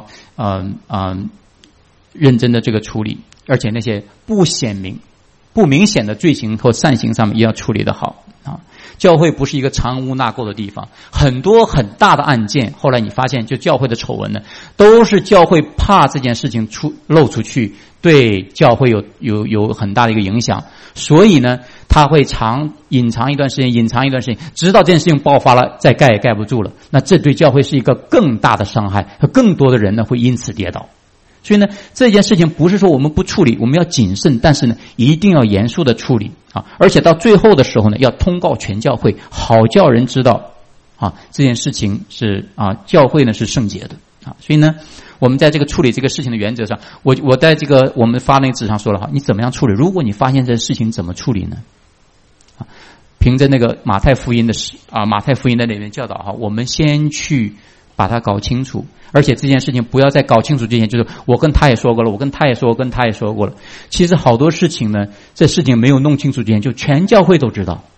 认真的这个处理，而且那些不明显的罪行或善行上面也要处理得好教会不是一个藏污纳垢的地方，很多很大的案件后来你发现就教会的丑闻呢，都是教会怕这件事情露出去， 对教会有很大的一个影响，所以呢，他会隐藏一段时间，直到这件事情爆发了，再盖也盖不住了。那这对教会是一个更大的伤害，和更多的人呢会因此跌倒。所以呢，这件事情不是说我们不处理，我们要谨慎，但是呢，一定要严肃的处理啊！而且到最后的时候呢，要通告全教会，好叫人知道啊，这件事情是教会呢是圣洁的啊。所以呢，我们在这个处理这个事情的原则上，我在这个我们发那个纸上说了哈，你怎么样处理？如果你发现这个事情怎么处理呢？啊，凭着那个马太福音的里面教导哈，我们先去把它搞清楚。而且这件事情不要在搞清楚之前，就是我跟他也说过了，我跟他也说过了。其实好多事情呢，这事情没有弄清楚之前，就全教会都知道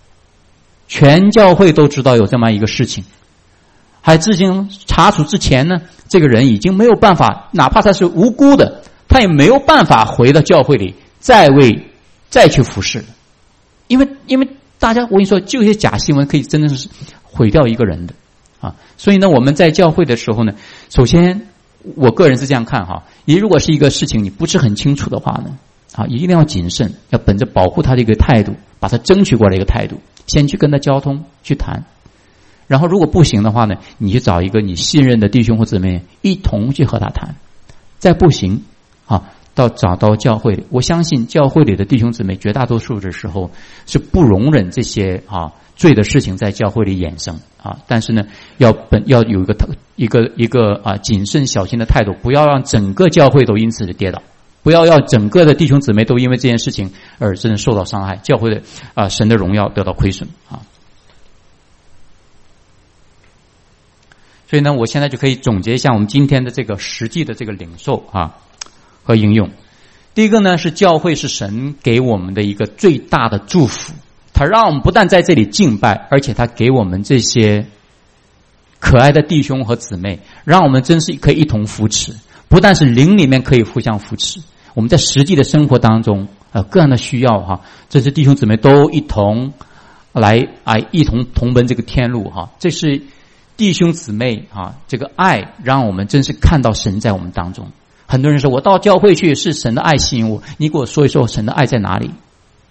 有这么一个事情。还自行查处之前呢，这个人已经没有办法，哪怕他是无辜的，他也没有办法回到教会里再去服侍。因为大家我跟你说，就一些假新闻可以真的是毁掉一个人的。所以呢，我们在教会的时候呢，首先我个人是这样看哈，你如果是一个事情你不是很清楚的话呢，一定要谨慎，要本着保护他的一个态度，把他争取过来一个态度，先去跟他交通去谈，然后如果不行的话呢，你去找一个你信任的弟兄或姊妹一同去和他谈，再不行找到教会里，我相信教会里的弟兄姊妹绝大多数的时候是不容忍这些罪的事情在教会里衍生但是呢，要有一个谨慎小心的态度，不要让整个教会都因此的跌倒，不要让整个的弟兄姊妹都因为这件事情而真的受到伤害，教会的神的荣耀得到亏损所以呢，我现在就可以总结一下我们今天的这个实际的这个领受和应用。第一个呢，是教会是神给我们的一个最大的祝福，他让我们不但在这里敬拜，而且他给我们这些可爱的弟兄和姊妹，让我们真是可以一同扶持，不但是灵里面可以互相扶持，我们在实际的生活当中各样的需要这些弟兄姊妹都一同来一同同奔这个天路这是弟兄姊妹这个爱让我们真是看到神在我们当中。很多人说我到教会去是神的爱吸引我，你给我说一说神的爱在哪里？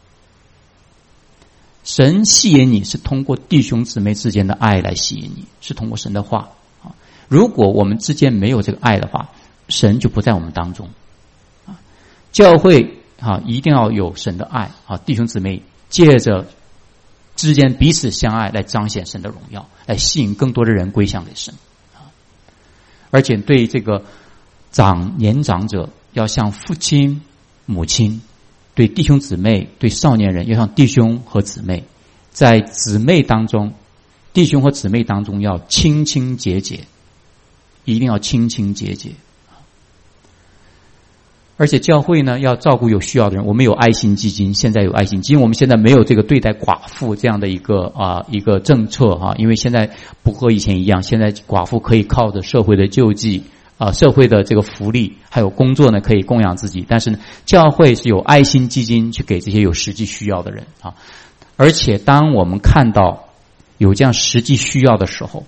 神吸引你是通过弟兄姊妹之间的爱来吸引你，是通过神的话如果我们之间没有这个爱的话，神就不在我们当中教会一定要有神的爱弟兄姊妹借着之间彼此相爱来彰显神的荣耀，来吸引更多的人归向给神而且对这个年长者要像父亲母亲，对弟兄姊妹对少年人要像弟兄和姊妹，在姊妹当中弟兄和姊妹当中要清清节节，一定要清清节节而且教会呢要照顾有需要的人，我们有爱心基金，现在有爱心基金，我们现在没有这个对待寡妇这样的一个政策因为现在不和以前一样，现在寡妇可以靠着社会的救济社会的这个福利还有工作呢可以供养自己，但是呢教会是有爱心基金去给这些有实际需要的人而且当我们看到有这样实际需要的时候，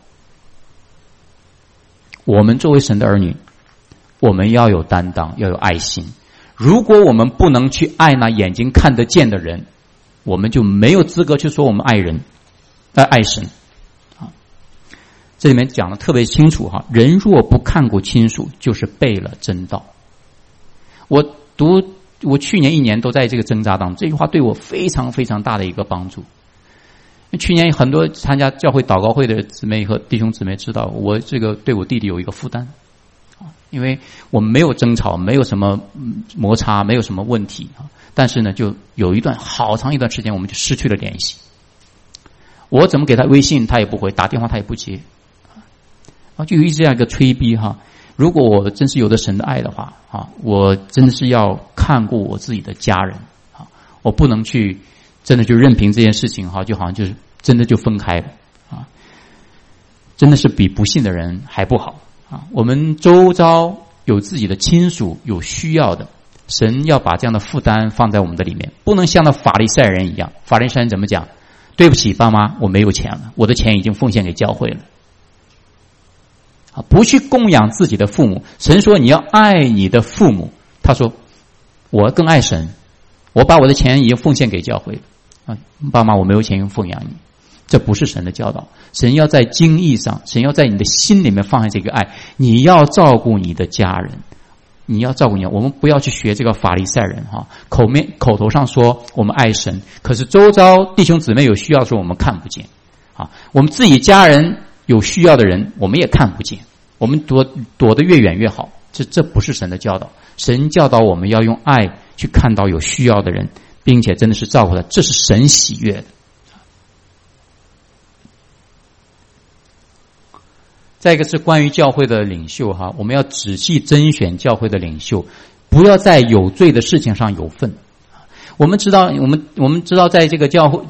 我们作为神的儿女，我们要有担当，要有爱心。如果我们不能去爱那眼睛看得见的人，我们就没有资格去说我们爱人爱神这里面讲得特别清楚人若不看顾亲属，就是背了真道。我去年1年都在这个挣扎当中，这句话对我非常非常大的一个帮助。去年很多参加教会祷告会的姊妹和弟兄姊妹知道，我这个对我弟弟有一个负担因为我们没有争吵，没有什么摩擦，没有什么问题但是呢就有好长一段时间我们就失去了联系，我怎么给他微信他也不回，打电话他也不接就有这样一个催逼如果我真是有的神的爱的话我真的是要看顾我自己的家人我不能去真的就任凭这件事情就好像就是真的就分开了真的是比不信的人还不好我们周遭有自己的亲属有需要的，神要把这样的负担放在我们的里面，不能像那法利赛人一样。法利赛人怎么讲？对不起爸妈，我没有钱了，我的钱已经奉献给教会了不去供养自己的父母。神说你要爱你的父母，他说我更爱神，我把我的钱已经奉献给教会啊，爸妈我没有钱奉养你，这不是神的教导。神要在经义上，神要在你的心里面放下这个爱，你要照顾你的家人，你要照顾你。我们不要去学这个法利赛人哈，口头上说我们爱神，可是周遭弟兄姊妹有需要的时候我们看不见啊，我们自己家人有需要的人我们也看不见，我们躲得越远越好。这不是神的教导。神教导我们要用爱去看到有需要的人，并且真的是照顾他，这是神喜悦的。再一个是关于教会的领袖哈，我们要仔细甄选教会的领袖，不要在有罪的事情上有份。我们知道，我们知道，在这个教会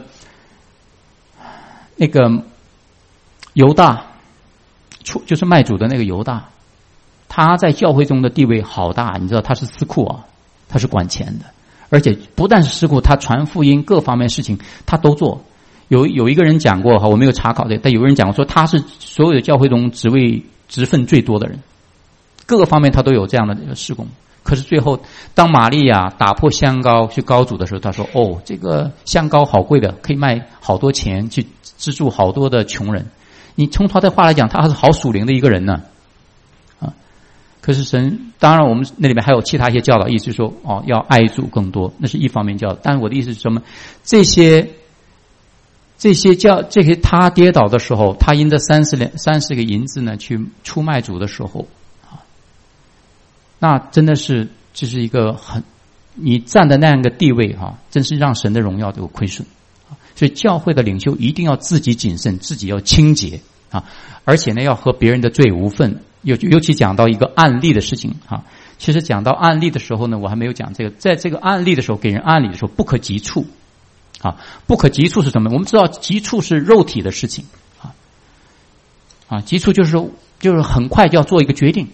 那个犹大，就是卖主的那个犹大，他在教会中的地位好大，你知道他是司库啊，他是管钱的，而且不但是司库，他传福音各方面事情他都做。有一个人讲过哈，我没有查考的，但有个人讲过说他是所有的教会中职分最多的人，各个方面他都有这样的事工。可是最后当玛利亚打破香膏去膏主的时候，他说哦，这个香膏好贵的，可以卖好多钱去资助好多的穷人。你从他的话来讲，他还是好属灵的一个人呢啊。可是神，当然我们那里面还有其他一些教导，意思是说哦，要爱主更多，那是一方面教导。但我的意思是什么？这些他跌倒的时候，他因这30个银子呢去出卖主的时候啊，那真的是这是一个你站的那样一个地位哈，真是让神的荣耀都有亏损。所以教会的领袖一定要自己谨慎，自己要清洁啊，而且呢要和别人的罪无份。尤其讲到一个案例的事情啊，其实讲到案例的时候呢，我还没有讲这个，在这个案例的时候，给人案例的时候不可急促啊，不可急促是什么？我们知道急促是肉体的事情啊，急促就是很快就要做一个决定。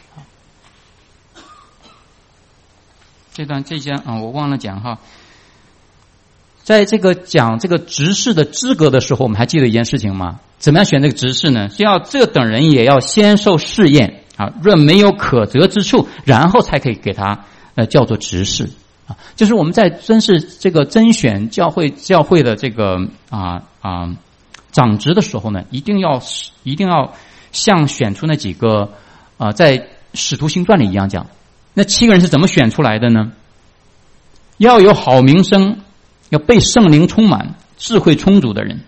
这讲啊，我忘了讲哈。在这个讲这个执事的资格的时候，我们还记得一件事情吗？怎么样选这个执事呢？是要这等人也要先受试验啊，若没有可责之处，然后才可以给他叫做执事啊。就是我们在甄选教会的这个长职的时候呢，一定要像选出那几个在使徒行传里一样讲，那7个人是怎么选出来的呢？要有好名声，要被圣灵充满，智慧充足的人。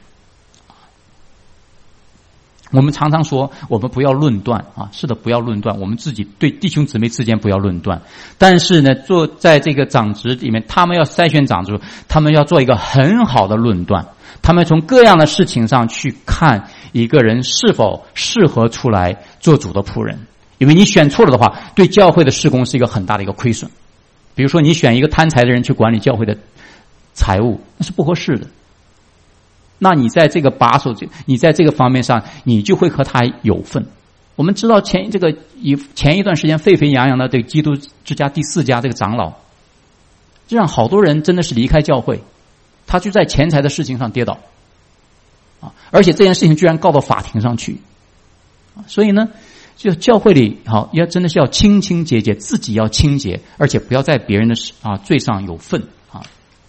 我们常常说我们不要论断啊，是的，不要论断，我们自己对弟兄姊妹之间不要论断。但是呢，在这个长职里面，他们要筛选长职，他们要做一个很好的论断，他们从各样的事情上去看一个人是否适合出来做主的仆人。因为你选错了的话，对教会的事工是一个很大的一个亏损。比如说你选一个贪财的人去管理教会的财务，那是不合适的。那你在这个你在这个方面上，你就会和他有份。我们知道前一段时间沸沸扬扬的这个基督之家第4家这个长老，这让好多人真的是离开教会，他就在钱财的事情上跌倒啊，而且这件事情居然告到法庭上去。所以呢，就教会里要真的是要清清洁洁，自己要清洁，而且不要在别人的罪上有份啊。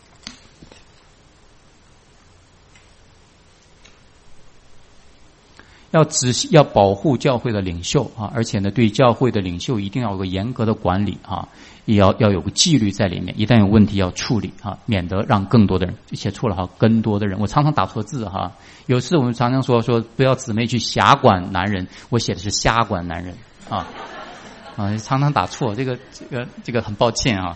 要仔细要保护教会的领袖啊，而且呢，对教会的领袖一定要有个严格的管理啊，也要有个纪律在里面。一旦有问题要处理啊，免得让更多的人写错了更多的人。我常常打错字哈，有次我们常常说不要姊妹去辖管男人，我写的是瞎管男人啊，常常打错，这个很抱歉啊，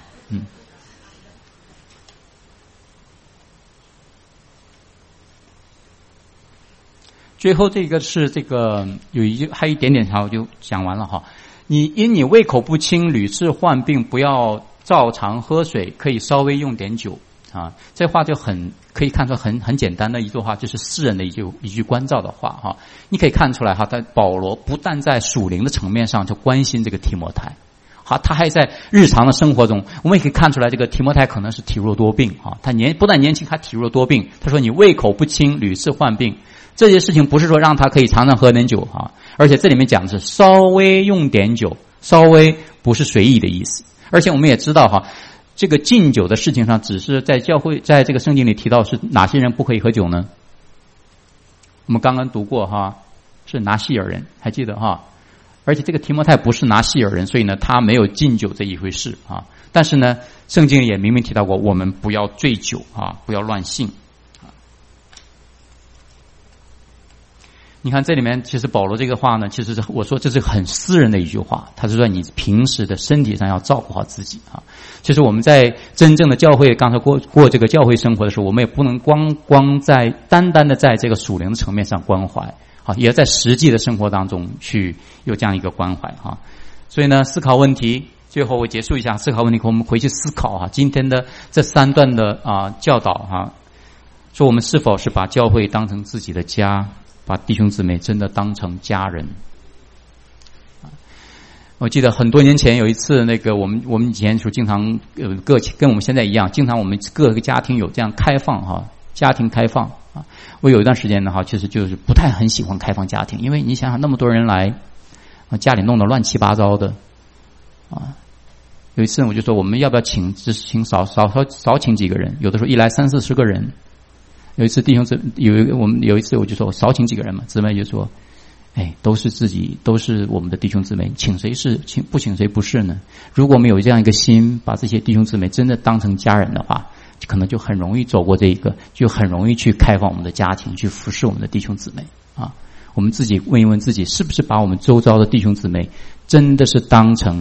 最后这个是还有一点点我就讲完了哈。你胃口不清，屡次患病，不要照常喝水，可以稍微用点酒啊。这话就可以看出很简单的一句话，就是诗人的一句关照的话哈。你可以看出来哈，保罗不但在属灵的层面上就关心这个提摩太，好，他还在日常的生活中，我们也可以看出来，这个提摩太可能是体弱多病啊。他不但年轻，还体弱多病。他说你胃口不清，屡次患病。这些事情不是说让他可以常常喝点酒而且这里面讲的是稍微用点酒，稍微不是随意的意思， 而且我们也知道哈，这个禁酒的事情上，只是在教会在这个圣经里提到是哪些人不可以喝酒呢？我们刚刚读过哈，是拿细尔人，还记得哈？而且这个提摩太不是拿细尔人，所以呢，他没有禁酒这一回事啊。但是呢，圣经也明明提到过，我们不要醉酒啊，不要乱性。你看这里面，其实保罗这个话呢，其实是我说这是很私人的一句话。他是说你平时的身体上要照顾好自己啊。其实我们在真正的教会，刚才过这个教会生活的时候，我们也不能光在单单的在这个属灵的层面上关怀啊，也要在实际的生活当中去有这样一个关怀啊。所以呢，思考问题，最后我结束一下思考问题，我们回去思考哈，今天的这3段的教导哈，说我们是否是把教会当成自己的家。把弟兄姊妹真的当成家人。我记得很多年前有一次，那个我们以前就经常跟我们现在一样，经常我们各个家庭有这样开放哈，家庭开放啊。我有一段时间呢哈，其实就是不太很喜欢开放家庭，因为你想想那么多人来，家里弄得乱七八糟的啊。有一次我就说我们要不要请少请几个人，有的时候一来30-40个人。有一次弟兄有一次我就说少请几个人嘛，姊妹就说，都是我们的弟兄姊妹，请谁是不请谁不是呢？如果我们有这样一个心，把这些弟兄姊妹真的当成家人的话，可能就很容易走过这一个，就很容易去开放我们的家庭，去服侍我们的弟兄姊妹啊。我们自己问一问自己，是不是把我们周遭的弟兄姊妹真的是当成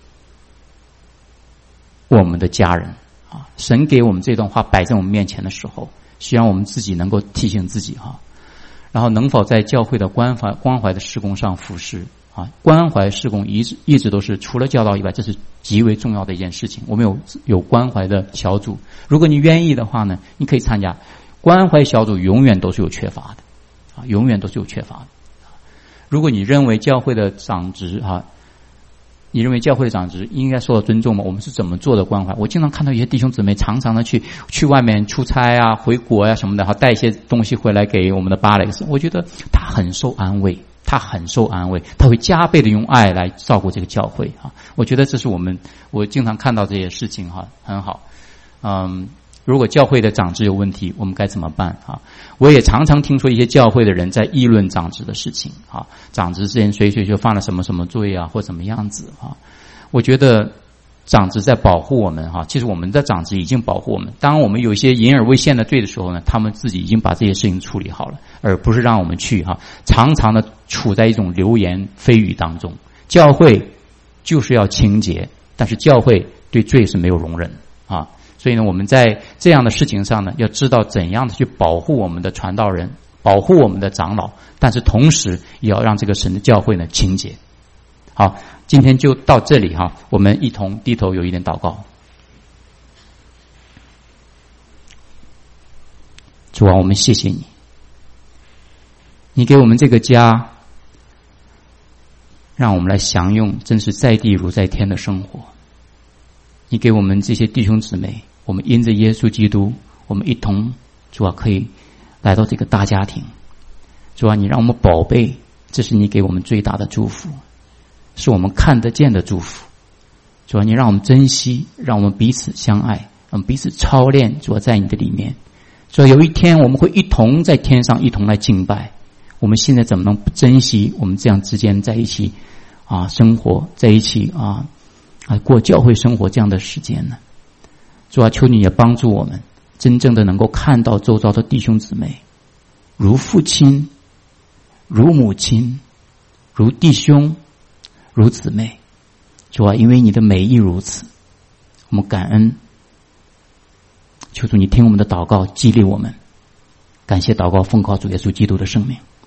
我们的家人啊？神给我们这段话摆在我们面前的时候，希望我们自己能够提醒自己哈，然后能否在教会的关怀的事工上服侍啊？关怀事工一直都是除了教导以外，这是极为重要的一件事情。我们有关怀的小组，如果你愿意的话呢，你可以参加关怀小组，永远都是有缺乏的啊，永远都是有缺乏的。如果你认为教会的长职哈，你认为教会的长职应该受到尊重吗？我们是怎么做的关怀？我经常看到一些弟兄姊妹常常的去外面出差啊、回国啊什么的，带一些东西回来给我们的巴雷斯。我觉得他很受安慰，他会加倍的用爱来照顾这个教会啊。我觉得这是我经常看到这些事情哈，很好。如果教会的长职有问题，我们该怎么办啊？我也常常听说一些教会的人在议论长职的事情啊，长职之前谁就犯了什么什么罪啊，或怎么样子啊？我觉得长职在保护我们哈，其实我们的长职已经保护我们。当我们有一些隐而未现的罪的时候呢，他们自己已经把这些事情处理好了，而不是让我们去常常的处在一种流言蜚语当中。教会就是要清洁，但是教会对罪是没有容忍啊。所以呢，我们在这样的事情上呢，要知道怎样的去保护我们的传道人，保护我们的长老，但是同时也要让这个神的教会呢清洁。好，今天就到这里哈，我们一同低头有一点祷告。主啊，我们谢谢你，你给我们这个家，让我们来享用真是在地如在天的生活。你给我们这些弟兄姊妹，我们因着耶稣基督，我们一同主啊可以来到这个大家庭。主啊，你让我们宝贝，这是你给我们最大的祝福，是我们看得见的祝福。主啊，你让我们珍惜，让我们彼此相爱，我们彼此操练。主啊，在你的里面，主啊，有一天我们会一同在天上一同来敬拜。我们现在怎么能不珍惜我们这样之间在一起生活在一起过教会生活这样的时间呢？主啊，求你也帮助我们真正的能够看到周遭的弟兄姊妹如父亲、如母亲、如弟兄、如姊妹。主啊，因为你的美意如此，我们感恩。求主你听我们的祷告，激励我们。感谢祷告，奉靠主耶稣基督的圣名。